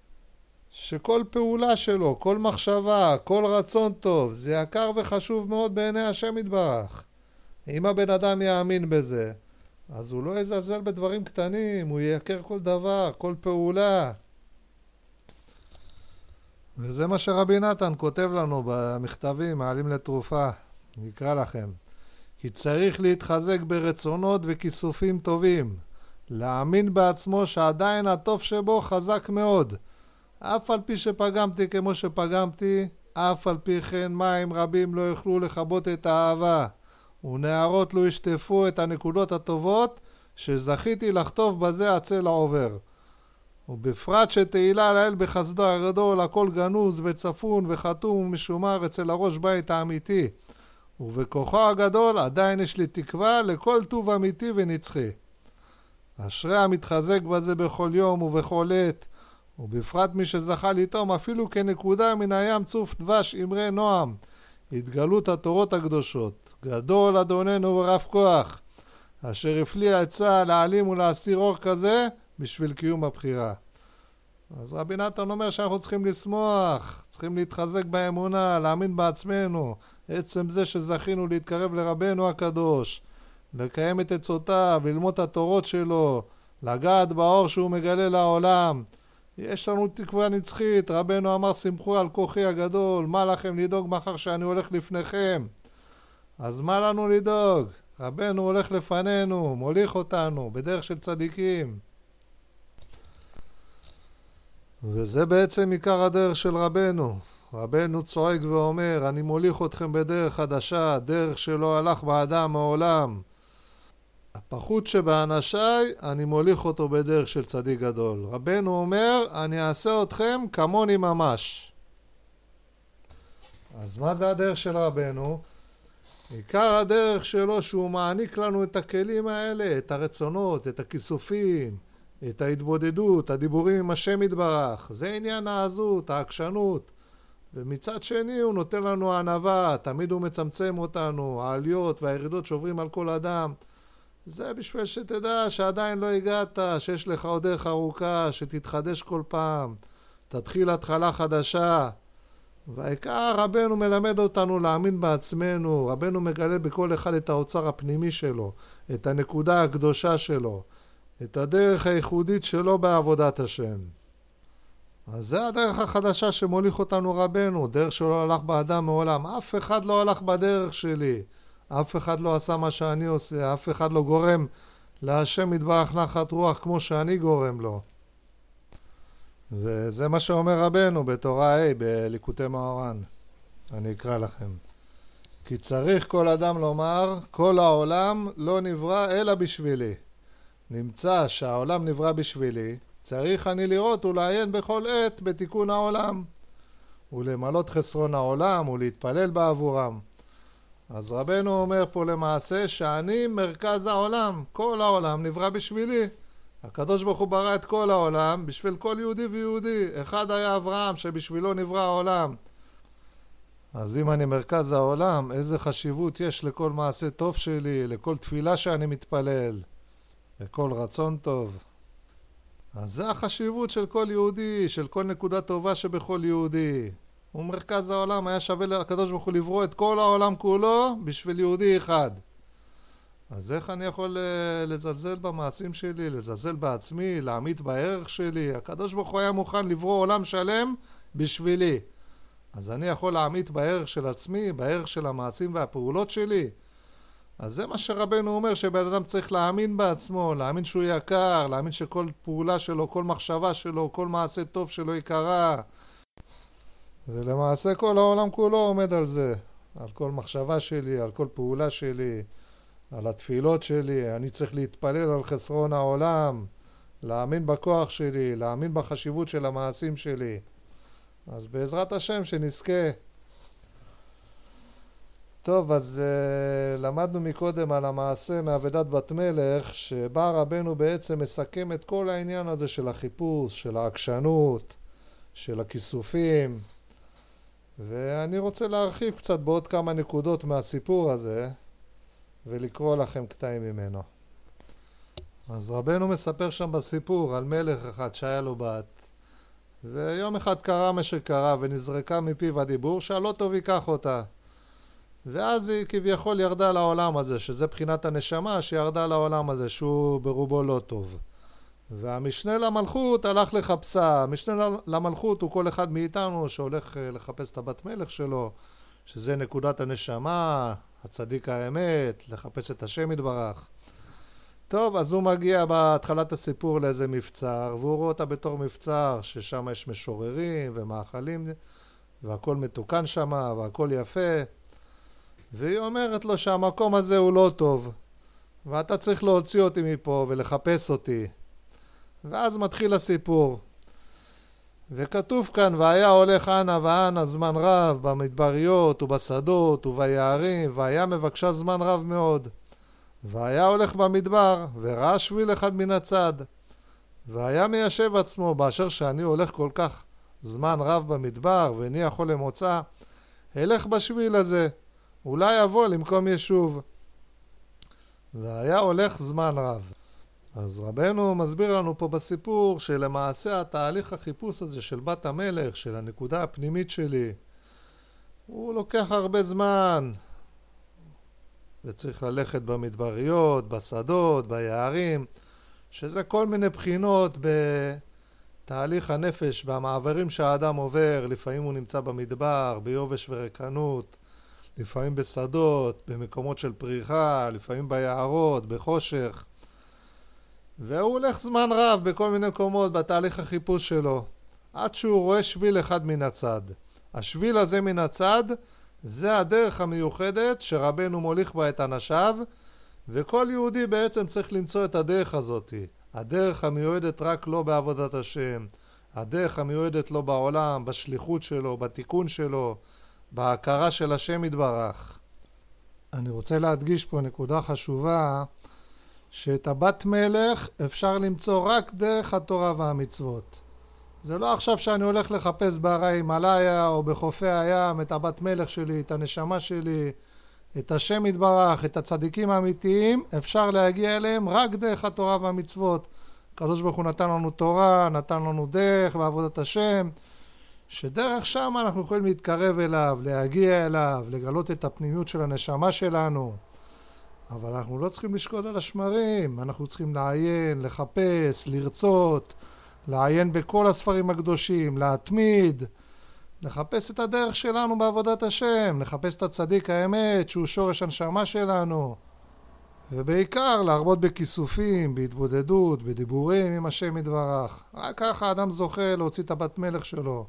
שכל פעולה שלו, כל מחשבה, כל רצון טוב, זה יקר וחשוב מאוד בעיני השם יתברך. אם הבן אדם יאמין בזה, אז הוא לא יזלזל בדברים קטנים, הוא יקר כל דבר, כל פעולה. וזה מה שרבי נתן כותב לנו במכתבים, מעלים לתרופה. נקרא לכם. כי צריך להתחזק ברצונות וכיסופים טובים, להאמין בעצמו שעדיין הטוב שבו חזק מאוד. אף על פי שפגמתי כמו שפגמתי, אף על פי כן מים רבים לא יוכלו לכבות את האהבה, ונערות לא ישטפו את הנקודות הטובות שזכיתי לחטוף בזה הצל העובר. ובפרט שתהילה לאל בחסדו הגדול, הכל גנוז וצפון וחתום ומשומר אצל הראש בית האמיתי, ובכוחו הגדול עדיין יש לי תקווה לכל טוב אמיתי ונצחי. אשרי המתחזק בזה בכל יום ובכל עת, ובפרט מי שזכה לטעום אפילו כנקודה מן הים צוף דבש אמרי נועם, התגלות התורות הקדושות. גדול אדוננו ורב כוח, אשר הפליע עצה להעלים ולהסתיר אור כזה בשביל קיום הבחירה. אז רבי נתן אומר שאנחנו צריכים לשמוח, צריכים להתחזק באמונה, להאמין בעצמנו, עצם זה שזכינו להתקרב לרבנו הקדוש, לקיים את עצותיו, ללמוד את התורות שלו, לגעת באור שהוא מגלה לעולם. יש לנו תקווה נצחית. רבנו אמר שמחו על כוחי הגדול, מה לכם לדאוג מחר שאני הולך לפניכם? אז מה לנו לדאוג? רבנו הולך לפנינו, מוליך אותנו בדרך של צדיקים. וזה בעצם עיקר הדרך של רבנו. רבנו צועק ואומר, אני מוליך אתכם בדרך חדשה, דרך שלא הלך באדם מעולם. הפחות שבאנשי, אני מוליך אותו בדרך של צדיק גדול. רבנו אומר, אני אעשה אתכם כמוני ממש. אז מה זה הדרך של רבנו? עיקר הדרך שלו שהוא מעניק לנו את הכלים האלה, את הרצונות, את הכיסופים, את ההתבודדות, הדיבורים עם השם יתברך. זה עניין העזות, העקשנות. ומצד שני הוא נותן לנו ענווה, תמיד הוא מצמצם אותנו, העליות והירידות שעוברים על כל אדם. זה בשביל שתדע שעדיין לא הגעת, שיש לך עוד דרך ארוכה, שתתחדש כל פעם, תתחיל התחלה חדשה. והעיקר רבנו מלמד אותנו להאמין בעצמנו, רבנו מגלה בכל אחד את האוצר הפנימי שלו, את הנקודה הקדושה שלו, את הדרך הייחודית שלו בעבודת השם. אז זה הדרך החדשה שמוליך אותנו רבנו, דרך שלא הלך באדם מעולם. אף אחד לא הלך בדרך שלי, אף אחד לא עשה מה שאני עושה, אף אחד לא גורם להשם יתברך נחת רוח כמו שאני גורם לו. וזה מה שאומר רבנו בתורה ה' בליקוטי מאורן. אני אקרא לכם. כי צריך כל אדם לומר, כל העולם לא נברא אלא בשבילי. נמצא שהעולם נברא בשבילי, צריך אני לראות ולעיין בכל עת בתיקון העולם, ולמלות חסרון העולם ולהתפלל בעבורם. אז רבנו אומר פה למעשה שאני מרכז העולם, כל העולם נברא בשבילי. הקדוש ברוך הוא ברא את כל העולם בשביל כל יהודי ויהודי. אחד היה אברהם שבשבילו נברא העולם. אז אם אני מרכז העולם, איזה חשיבות יש לכל מעשה טוב שלי, לכל תפילה שאני מתפלל, לכל רצון טוב. אז זה החשיבות של כל יהודי, של כל נקודה טובה שבכל יהודי. ומרכז העולם היה שווה לקדוש ברוך הוא לברוא את כל העולם כולו בשביל יהודי אחד. אז איך אני יכול לזלזל במעשים שלי, לזלזל בעצמי, להעמיד בערך שלי? הקדוש ברוך הוא היה מוכן לברוא עולם שלם בשבילי. אז אני יכול להעמיד בערך של עצמי, בערך של המעשים והפעולות שלי? אז זה מה שרבנו אומר, שבן אדם צריך להאמין בעצמו, להאמין שהוא יקר, להאמין שכל פעולה שלו, כל מחשבה שלו, כל מעשה טוב שלו יקרה. ולמעשה כל העולם כולו עומד על זה, על כל מחשבה שלי, על כל פעולה שלי, על התפילות שלי. אני צריך להתפלל על חסרון העולם, להאמין בכוח שלי, להאמין בחשיבות של המעשים שלי. אז בעזרת השם שנזכה. טוב, אז למדנו מקודם על המעשה מעבדת בת מלך, שבא רבנו בעצם מסכם את כל העניין הזה של החיפוש, של העקשנות, של הכיסופים. ואני רוצה להרחיב קצת בעוד כמה נקודות מהסיפור הזה, ולקרוא לכם קטעים ממנו. אז רבנו מספר שם בסיפור על מלך אחד שהיה לו בת, ויום אחד קרה מה שקרה, ונזרקה מפיו הדיבור שהלא טוב ייקח אותה. ואז היא כביכול ירדה לעולם הזה, שזה בחינת הנשמה שירדה לעולם הזה, שהוא ברובו לא טוב. והמשנה למלכות הלך לחפשה. המשנה למלכות הוא כל אחד מאיתנו שהולך לחפש את הבת מלך שלו, שזה נקודת הנשמה, הצדיק האמת, לחפש את השם יתברך. טוב, אז הוא מגיע בהתחלת הסיפור לאיזה מבצר, והוא רואה אותה בתור מבצר, ששם יש משוררים ומאכלים, והכל מתוקן שם, והכל יפה. והיא אומרת לו שהמקום הזה הוא לא טוב, ואתה צריך להוציא אותי מפה ולחפש אותי. ואז מתחיל הסיפור. וכתוב כאן, והיה הולך אנה ואנה זמן רב במדבריות ובשדות וביערים, והיה מבקשה זמן רב מאוד. והיה הולך במדבר, וראה שביל אחד מן הצד. והיה מיישב עצמו, באשר שאני הולך כל כך זמן רב במדבר, ואיני יכול למוצא, אלך בשביל הזה, אולי אבוא למקום יישוב. והיה הולך זמן רב. אז רבנו מסביר לנו פה בסיפור שלמעשה התהליך החיפוש הזה של בת המלך, של הנקודה הפנימית שלי, הוא לוקח הרבה זמן, וצריך ללכת במדבריות, בשדות, ביערים, שזה כל מיני בחינות בתהליך הנפש, במעברים שהאדם עובר. לפעמים הוא נמצא במדבר, ביובש ורקנות, לפעמים בשדות, במקומות של פריחה, לפעמים ביערות, בחושך. והוא הולך זמן רב בכל מיני מקומות בתהליך החיפוש שלו, עד שהוא רואה שביל אחד מן הצד. השביל הזה מן הצד, זה הדרך המיוחדת שרבנו מוליך בה את אנשיו, וכל יהודי בעצם צריך למצוא את הדרך הזאת. הדרך המיועדת רק לא בעבודת השם, הדרך המיועדת לא בעולם, בשליחות שלו, בתיקון שלו, בהכרה של השם יתברך. אני רוצה להדגיש פה נקודה חשובה, שאת הבת מלך אפשר למצוא רק דרך התורה והמצוות. זה לא עכשיו שאני הולך לחפש בהרי הימלאיה או בחופי הים את הבת מלך שלי, את הנשמה שלי, את השם יתברך, את הצדיקים האמיתיים. אפשר להגיע אליהם רק דרך התורה והמצוות. הקדוש ברוך הוא נתן לנו תורה, נתן לנו דרך בעבודת השם, שדרך שם אנחנו יכולים להתקרב אליו, להגיע אליו, לגלות את הפנימיות של הנשמה שלנו. אבל אנחנו לא צריכים לשקוד על השמרים, אנחנו צריכים לעיין, לחפש, לרצות, לעיין בכל הספרים הקדושים, להתמיד, לחפש את הדרך שלנו בעבודת השם, לחפש את הצדיק האמת שהוא שורש הנשמה שלנו, ובעיקר להרבות בכיסופים, בהתבודדות, בדיבורים עם השם יתברך. רק ככה האדם זוכה להוציא את הבת מלך שלו.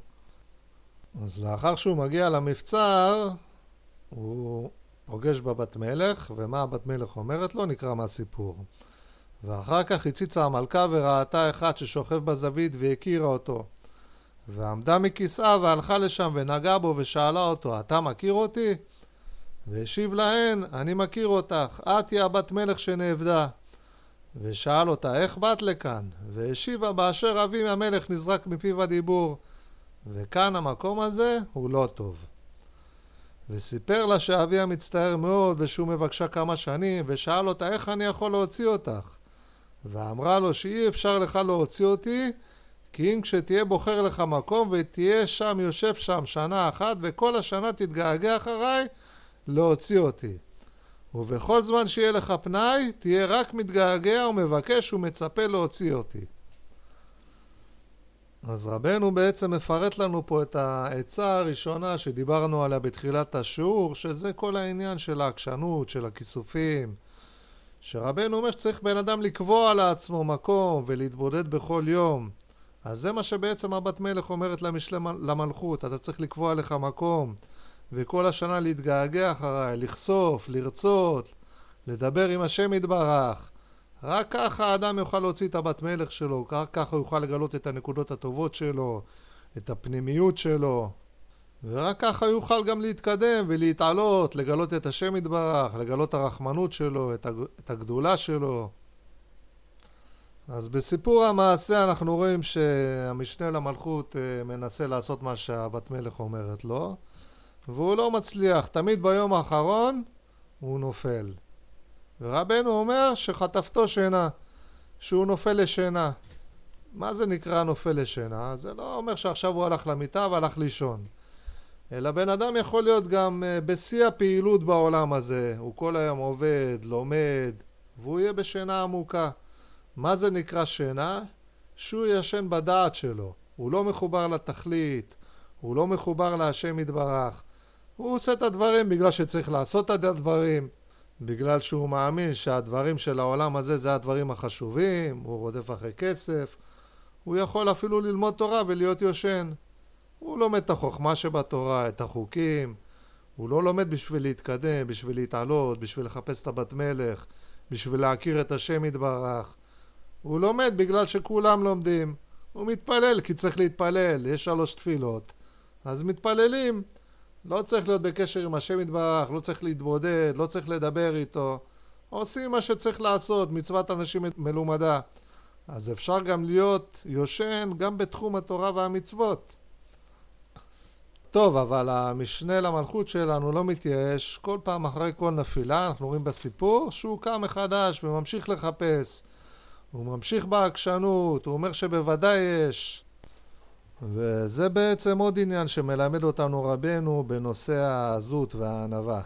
אז לאחר שהוא מגיע למבצר, הוא פוגש בבת מלך, ומה הבת מלך אומרת לו? נקרא מהסיפור. ואחר כך הציצה המלכה וראתה אחד ששוכב בזווית והכירה אותו, ועמדה מכיסאה והלכה לשם ונגעה בו ושאלה אותו, אתה מכיר אותי? והשיב להן, אני מכיר אותך, את היא הבת מלך שנאבדה. ושאל אותה, איך באת לכאן? והשיבה, באשר אבי המלך נזרק מפיו הדיבור, וכאן המקום הזה הוא לא טוב. וסיפר לה שאביה מצטער מאוד ושהוא מבקשה כמה שנים, ושאל אותה איך אני יכול להוציא אותך. ואמרה לו שאי אפשר לך להוציא אותי, כי אם כשתהיה בוחר לך מקום ותהיה שם יושב שם שנה אחת, וכל השנה תתגעגע אחריי להוציא אותי. ובכל זמן שיהיה לך פנאי, תהיה רק מתגעגע ומבקש ומצפה להוציא אותי. אז רבנו בעצם מפרט לנו פה את העצה הראשונה שדיברנו עליה בתחילת השיעור, שזה כל העניין של העקשנות, של הכיסופים, שרבנו אומר שצריך בן אדם לקבוע לעצמו מקום ולהתבודד בכל יום. אז זה מה שבעצם הבת מלך אומרת למלכות, אתה צריך לקבוע לך מקום, וכל השנה להתגעגע אחריי, לחשוף, לרצות, לדבר עם השם יתברך. רק ככה האדם יוכל להוציא את הבת מלך שלו, רק ככה הוא יוכל לגלות את הנקודות הטובות שלו, את הפנימיות שלו, ורק ככה יוכל גם להתקדם ולהתעלות, לגלות את השם יתברך, לגלות הרחמנות שלו, את הגדולה שלו. אז בסיפור המעשה אנחנו רואים שהמשנה למלכות מנסה לעשות מה שהבת מלך אומרת לו, והוא לא מצליח, תמיד ביום האחרון הוא נופל. ורבנו אומר שחטפתו שינה, שהוא נופל לשינה. מה זה נקרא נופל לשינה? זה לא אומר שעכשיו הוא הלך למיטה והלך לישון. אלא בן אדם יכול להיות גם בשיא הפעילות בעולם הזה. הוא כל היום עובד, לומד, והוא יהיה בשינה עמוקה. מה זה נקרא שינה? שהוא ישן בדעת שלו. הוא לא מחובר לתכלית, הוא לא מחובר להשם יתברך. הוא עושה את הדברים בגלל שצריך לעשות את הדברים, בגלל שהוא מאמין שהדברים של העולם הזה זה הדברים החשובים, הוא רודף אחרי כסף, הוא יכול אפילו ללמוד תורה ולהיות יושן. הוא לומד את החוכמה שבתורה, את החוקים, הוא לא לומד בשביל להתקדם, בשביל להתעלות, בשביל לחפש את הבת מלך, בשביל להכיר את השם יתברך. הוא לומד בגלל שכולם לומדים. הוא מתפלל כי צריך להתפלל, יש 3 תפילות. אז מתפללים, לא צריך להיות בקשר עם השם יתברך, לא צריך להתבודד, לא צריך לדבר איתו. עושים מה שצריך לעשות, מצוות אנשים מלומדה. אז אפשר גם להיות יושן גם בתחום התורה והמצוות. טוב, אבל המשנה למלכות שלנו לא מתייאש. כל פעם אחרי כל נפילה, אנחנו רואים בסיפור שהוא קם מחדש וממשיך לחפש. הוא ממשיך בעקשנות, הוא אומר שבוודאי יש. וזה בעצם עוד עניין שמלמד אותנו רבנו בנושא העזות והענווה.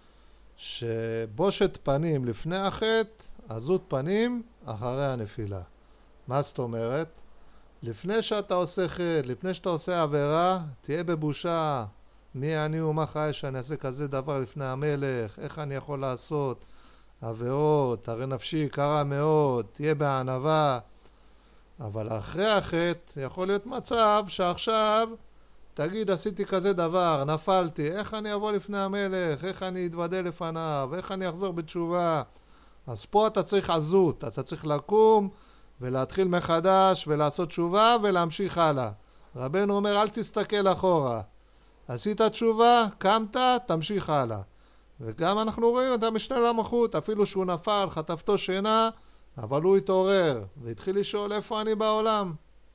שבושת פנים לפני החטא, עזות פנים אחרי הנפילה. מה זאת אומרת? לפני שאתה עושה חטא, לפני שאתה עושה עבירה, תהיה בבושה. מי אני ומה חי שאני אעשה כזה דבר לפני המלך? איך אני יכול לעשות עבירות? הרי נפשי קרה מאוד, תהיה בענווה. אבל אחרי החטא יכול להיות מצב שעכשיו תגיד עשיתי כזה דבר, נפלתי, איך אני אבוא לפני המלך? איך אני אתוודה לפניו? איך אני אחזור בתשובה? אז פה אתה צריך עזות, אתה צריך לקום ולהתחיל מחדש ולעשות תשובה ולהמשיך הלאה. רבנו אומר אל תסתכל אחורה. עשית תשובה, קמת, תמשיך הלאה. וגם אנחנו רואים את המשנה למלכות, אפילו שהוא נפל, חטפתו שינה, אבל הוא התעורר והתחיל לשאול איפה אני בעולם.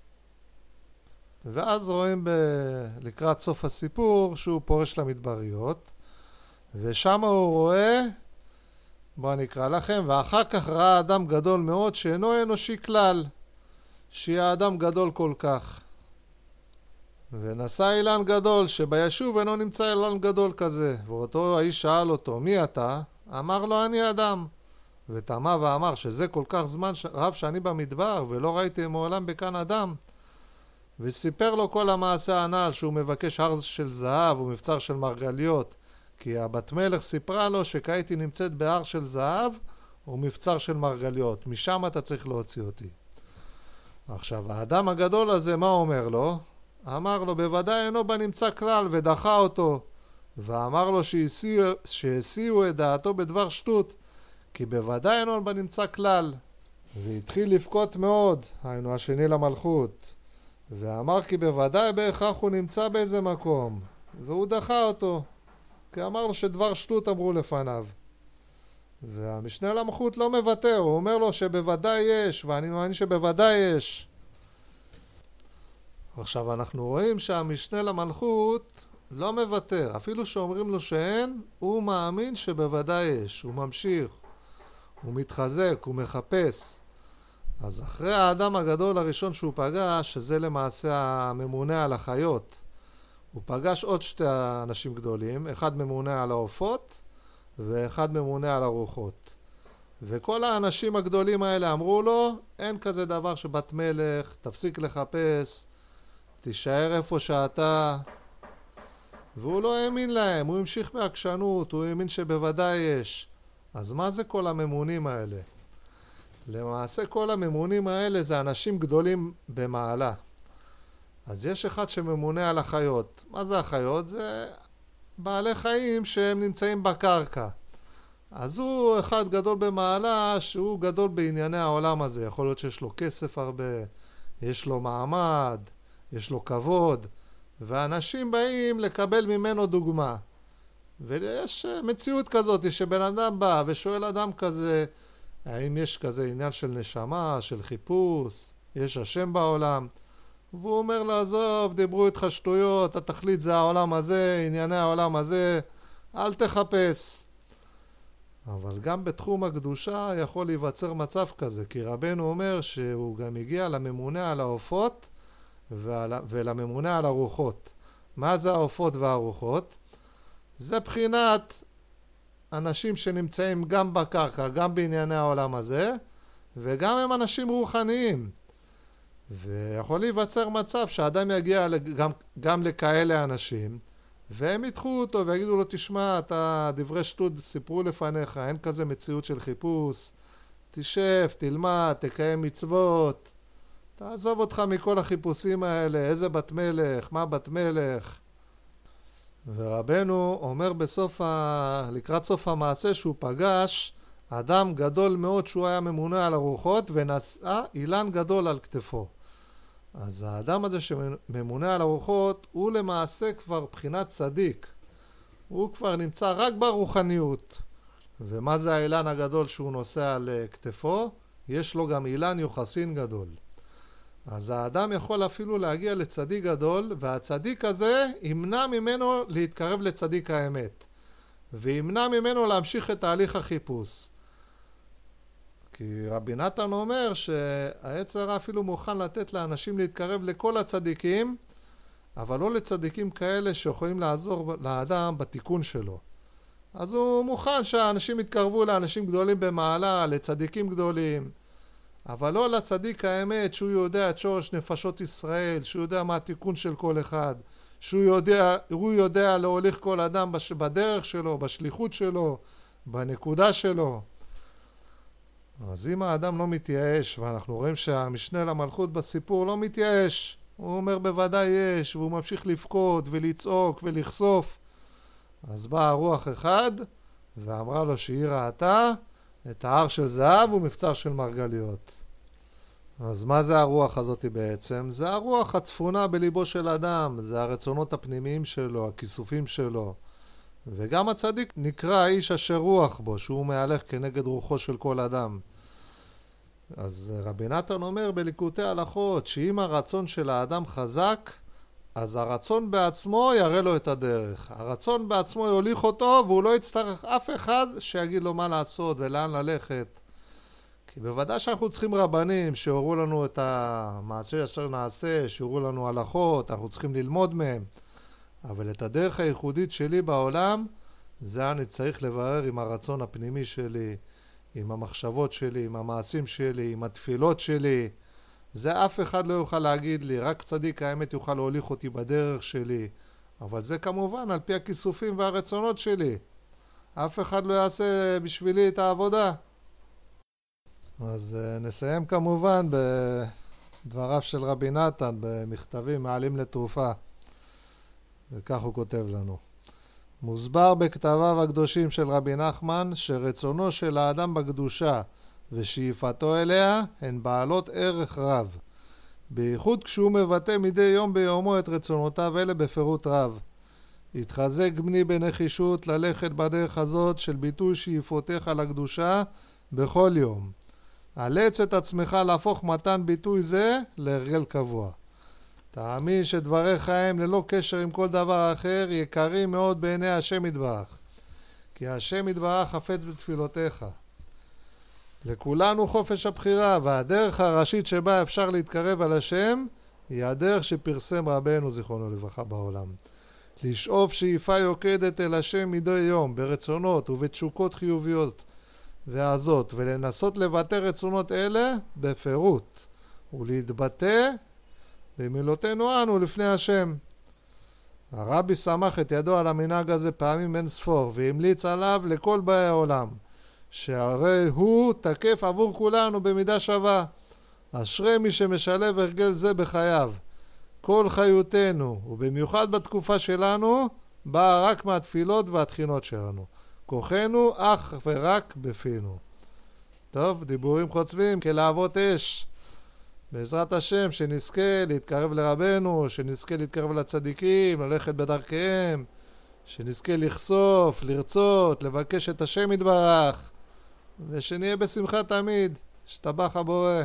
ואז רואים לקראת סוף הסיפור שהוא פורש למדבריות, ושם הוא רואה, בואו נקרא לכם, ואחר כך ראה אדם גדול מאוד שאינו אנושי כלל, שיהיה אדם גדול כל כך. ונשא אילן גדול, שבישוב אינו נמצא אילן גדול כזה. ואותו האיש שאל אותו, מי אתה? אמר לו, אני אדם. ותמה ואמר שזה כל כך זמן רב שאני במדבר, ולא ראיתי מעולם בכאן אדם. וסיפר לו כל המעשה הנ"ל, שהוא מבקש הר של זהב ומבצר של מרגליות, כי הבת מלך סיפרה לו שכעת היא נמצאת בהר של זהב ומבצר של מרגליות. משם אתה צריך להוציא אותי. עכשיו, האדם הגדול הזה, מה אומר לו? אמר לו, בוודאי אינו בנמצא כלל, ודחה אותו. ואמר לו שהסיעו את דעתו בדבר שטות, כי בוודאי אינו בנמצא כלל. והתחיל לבכות מאוד, היינו השני למלכות. ואמר כי בוודאי בהכרח הוא נמצא באיזה מקום. והוא דחה אותו, כי אמר לו שדבר שטות אמרו לפניו. והמשנה למלכות לא מוותר, הוא אומר לו שבוודאי יש, ואני מאמין שבוודאי יש. עכשיו אנחנו רואים שהמשנה למלכות לא מוותר, אפילו שאומרים לו שאין, הוא מאמין שבוודאי יש, הוא ממשיך, הוא מתחזק, הוא מחפש. אז אחרי האדם הגדול הראשון שהוא פגש, שזה למעשה הממונה על החיות, הוא פגש עוד 2 אנשים גדולים, אחד ממונה על העופות ואחד ממונה על הרוחות. וכל האנשים הגדולים האלה אמרו לו, אין כזה דבר שבת מלך, תפסיק לחפש, תישאר איפה שאתה. והוא לא האמין להם, הוא המשיך בעקשנות, הוא האמין שבוודאי יש. אז מה זה כל הממונים האלה? למעשה כל הממונים האלה זה אנשים גדולים במעלה. אז יש אחד שממונה על החיות. מה זה החיות? זה בעלי חיים שהם נמצאים בקרקע. אז הוא אחד גדול במעלה שהוא גדול בענייני העולם הזה. יכול להיות שיש לו כסף הרבה, יש לו מעמד, יש לו כבוד, ואנשים באים לקבל ממנו דוגמה. ויש מציאות כזאת שבן אדם בא ושואל אדם כזה, האם יש כזה עניין של נשמה, של חיפוש, יש השם בעולם? והוא אומר לו, עזוב, דיברו איתך שטויות, התכלית זה העולם הזה, ענייני העולם הזה, אל תחפש. אבל גם בתחום הקדושה יכול להיווצר מצב כזה, כי רבנו אומר שהוא גם הגיע לממונה על העופות ולממונה על הרוחות. מה זה העופות והרוחות? זה בחינת אנשים שנמצאים גם בקרקע, גם בענייני העולם הזה, וגם הם אנשים רוחניים. ויכול להיווצר מצב שאדם יגיע גם לכאלה אנשים, והם ידחו אותו ויגידו לו, תשמע, אתה דברי שטות סיפרו לפניך, אין כזה מציאות של חיפוש, תשב, תלמד, תקיים מצוות, תעזוב אותך מכל החיפושים האלה, איזה בת מלך, מה בת מלך. ורבנו אומר לקראת סוף המעשה שהוא פגש אדם גדול מאוד שהוא היה ממונה על הרוחות ונשא אילן גדול על כתפו. אז האדם הזה שממונה על הרוחות הוא למעשה כבר בחינת צדיק. הוא כבר נמצא רק ברוחניות. ומה זה האילן הגדול שהוא נושא על כתפו? יש לו גם אילן יוחסין גדול. אז האדם יכול אפילו להגיע לצדיק גדול, והצדיק הזה ימנע ממנו להתקרב לצדיק האמת. וימנע ממנו להמשיך את תהליך החיפוש. כי רבי נתן אומר שהיצר הרע אפילו מוכן לתת לאנשים להתקרב לכל הצדיקים, אבל לא לצדיקים כאלה שיכולים לעזור לאדם בתיקון שלו. אז הוא מוכן שהאנשים יתקרבו לאנשים גדולים במעלה, לצדיקים גדולים, אבל לא לצדיק האמת שהוא יודע את שורש נפשות ישראל, שהוא יודע מה התיקון של כל אחד, שהוא יודע להוליך כל אדם בדרך שלו, בשליחות שלו, בנקודה שלו. אז אם האדם לא מתייאש, ואנחנו רואים שהמשנה למלכות בסיפור לא מתייאש, הוא אומר בוודאי יש, והוא ממשיך לבכות ולצעוק ולחשוף, אז באה רוח אחד ואמרה לו שהיא ראתה את ההר של זהב ומבצר של מרגליות. אז מה זה הרוח הזאת בעצם? זה הרוח הצפונה בליבו של אדם, זה הרצונות הפנימיים שלו, הכיסופים שלו. וגם הצדיק נקרא איש אשר רוח בו, שהוא מהלך כנגד רוחו של כל אדם. אז רבי נתן אומר בליקוטי הלכות שאם הרצון של האדם חזק, אז הרצון בעצמו יראה לו את הדרך. הרצון בעצמו יוליך אותו והוא לא יצטרך אף אחד שיגיד לו מה לעשות ולאן ללכת. כי בוודאי שאנחנו צריכים רבנים שיורו לנו את המעשה אשר נעשה, שיורו לנו הלכות, אנחנו צריכים ללמוד מהם. אבל את הדרך הייחודית שלי בעולם, זה אני צריך לברר עם הרצון הפנימי שלי, עם המחשבות שלי, עם המעשים שלי, עם התפילות שלי. זה אף אחד לא יוכל להגיד לי, רק צדיק האמת יוכל להוליך אותי בדרך שלי. אבל זה כמובן על פי הכיסופים והרצונות שלי. אף אחד לא יעשה בשבילי את העבודה. אז נסיים כמובן בדבריו של רבי נתן במכתבים מעלים לתרופה. וכך הוא כותב לנו. מוסבר בכתביו הקדושים של רבי נחמן שרצונו של האדם בקדושה ושאיפתו אליה הן בעלות ערך רב. בייחוד כשהוא מבטא מדי יום ביומו את רצונותיו אלה בפירוט רב. התחזק בני בנחישות ללכת בדרך הזאת של ביטוי שאיפותיך לקדושה בכל יום. אלץ את עצמך להפוך מתן ביטוי זה להרגל קבוע. תאמין שדבריך הם ללא קשר עם כל דבר אחר יקרים מאוד בעיני השם יתברך. כי השם יתברך חפץ בתפילותיך. לכולנו חופש הבחירה, והדרך הראשית שבה אפשר להתקרב על השם היא הדרך שפרסם רבנו זיכרונו לברכה בעולם. לשאוף שאיפה יוקדת אל השם מדי יום ברצונות ובתשוקות חיוביות ועזות, ולנסות לבטא רצונות אלה בפירוט ולהתבטא במילותינו אנו לפני השם. הרבי שמח את ידו על המנהג הזה פעמים בין ספור והמליץ עליו לכל באי העולם, שהרי הוא תקף עבור כולנו במידה שווה. אשרי מי שמשלב הרגל זה בחייו. כל חיותנו ובמיוחד בתקופה שלנו באה רק מהתפילות והתחינות שלנו. כוחנו אך ורק בפינו. טוב, דיבורים חוצבים כלהבות אש. בעזרת השם שנזכה להתקרב לרבנו, שנזכה להתקרב לצדיקים, ללכת בדרכיהם, שנזכה לחשוף, לרצות, לבקש את השם יתברך, ושנהיה בשמחה תמיד. שתבח הבורא.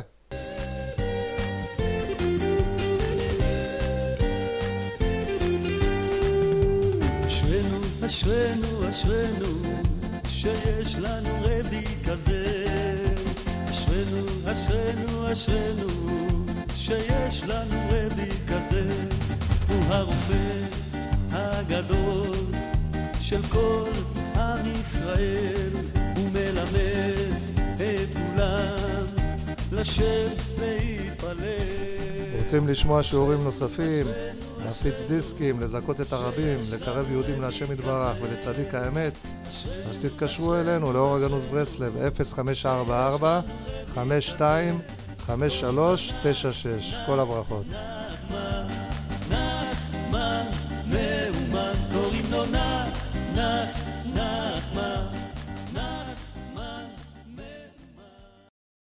אשרנו, אשרנו, אשרנו, שיש לנו רבי כזה. אשרנו, אשרנו, אשרנו, שיש לנו רבי כזה. הוא הרופא הגדול של כל עם ישראל. הוא מלמד את כולם לשם להתפלל. רוצים לשמוע שיעורים נוספים, להפיץ דיסקים, לזכות את הרבים, לקרב יהודים להשם יתברך ולצדיק האמת? אז תתקשרו אלינו לאור הגנוז ברסלב 0544-525396. כל הברכות.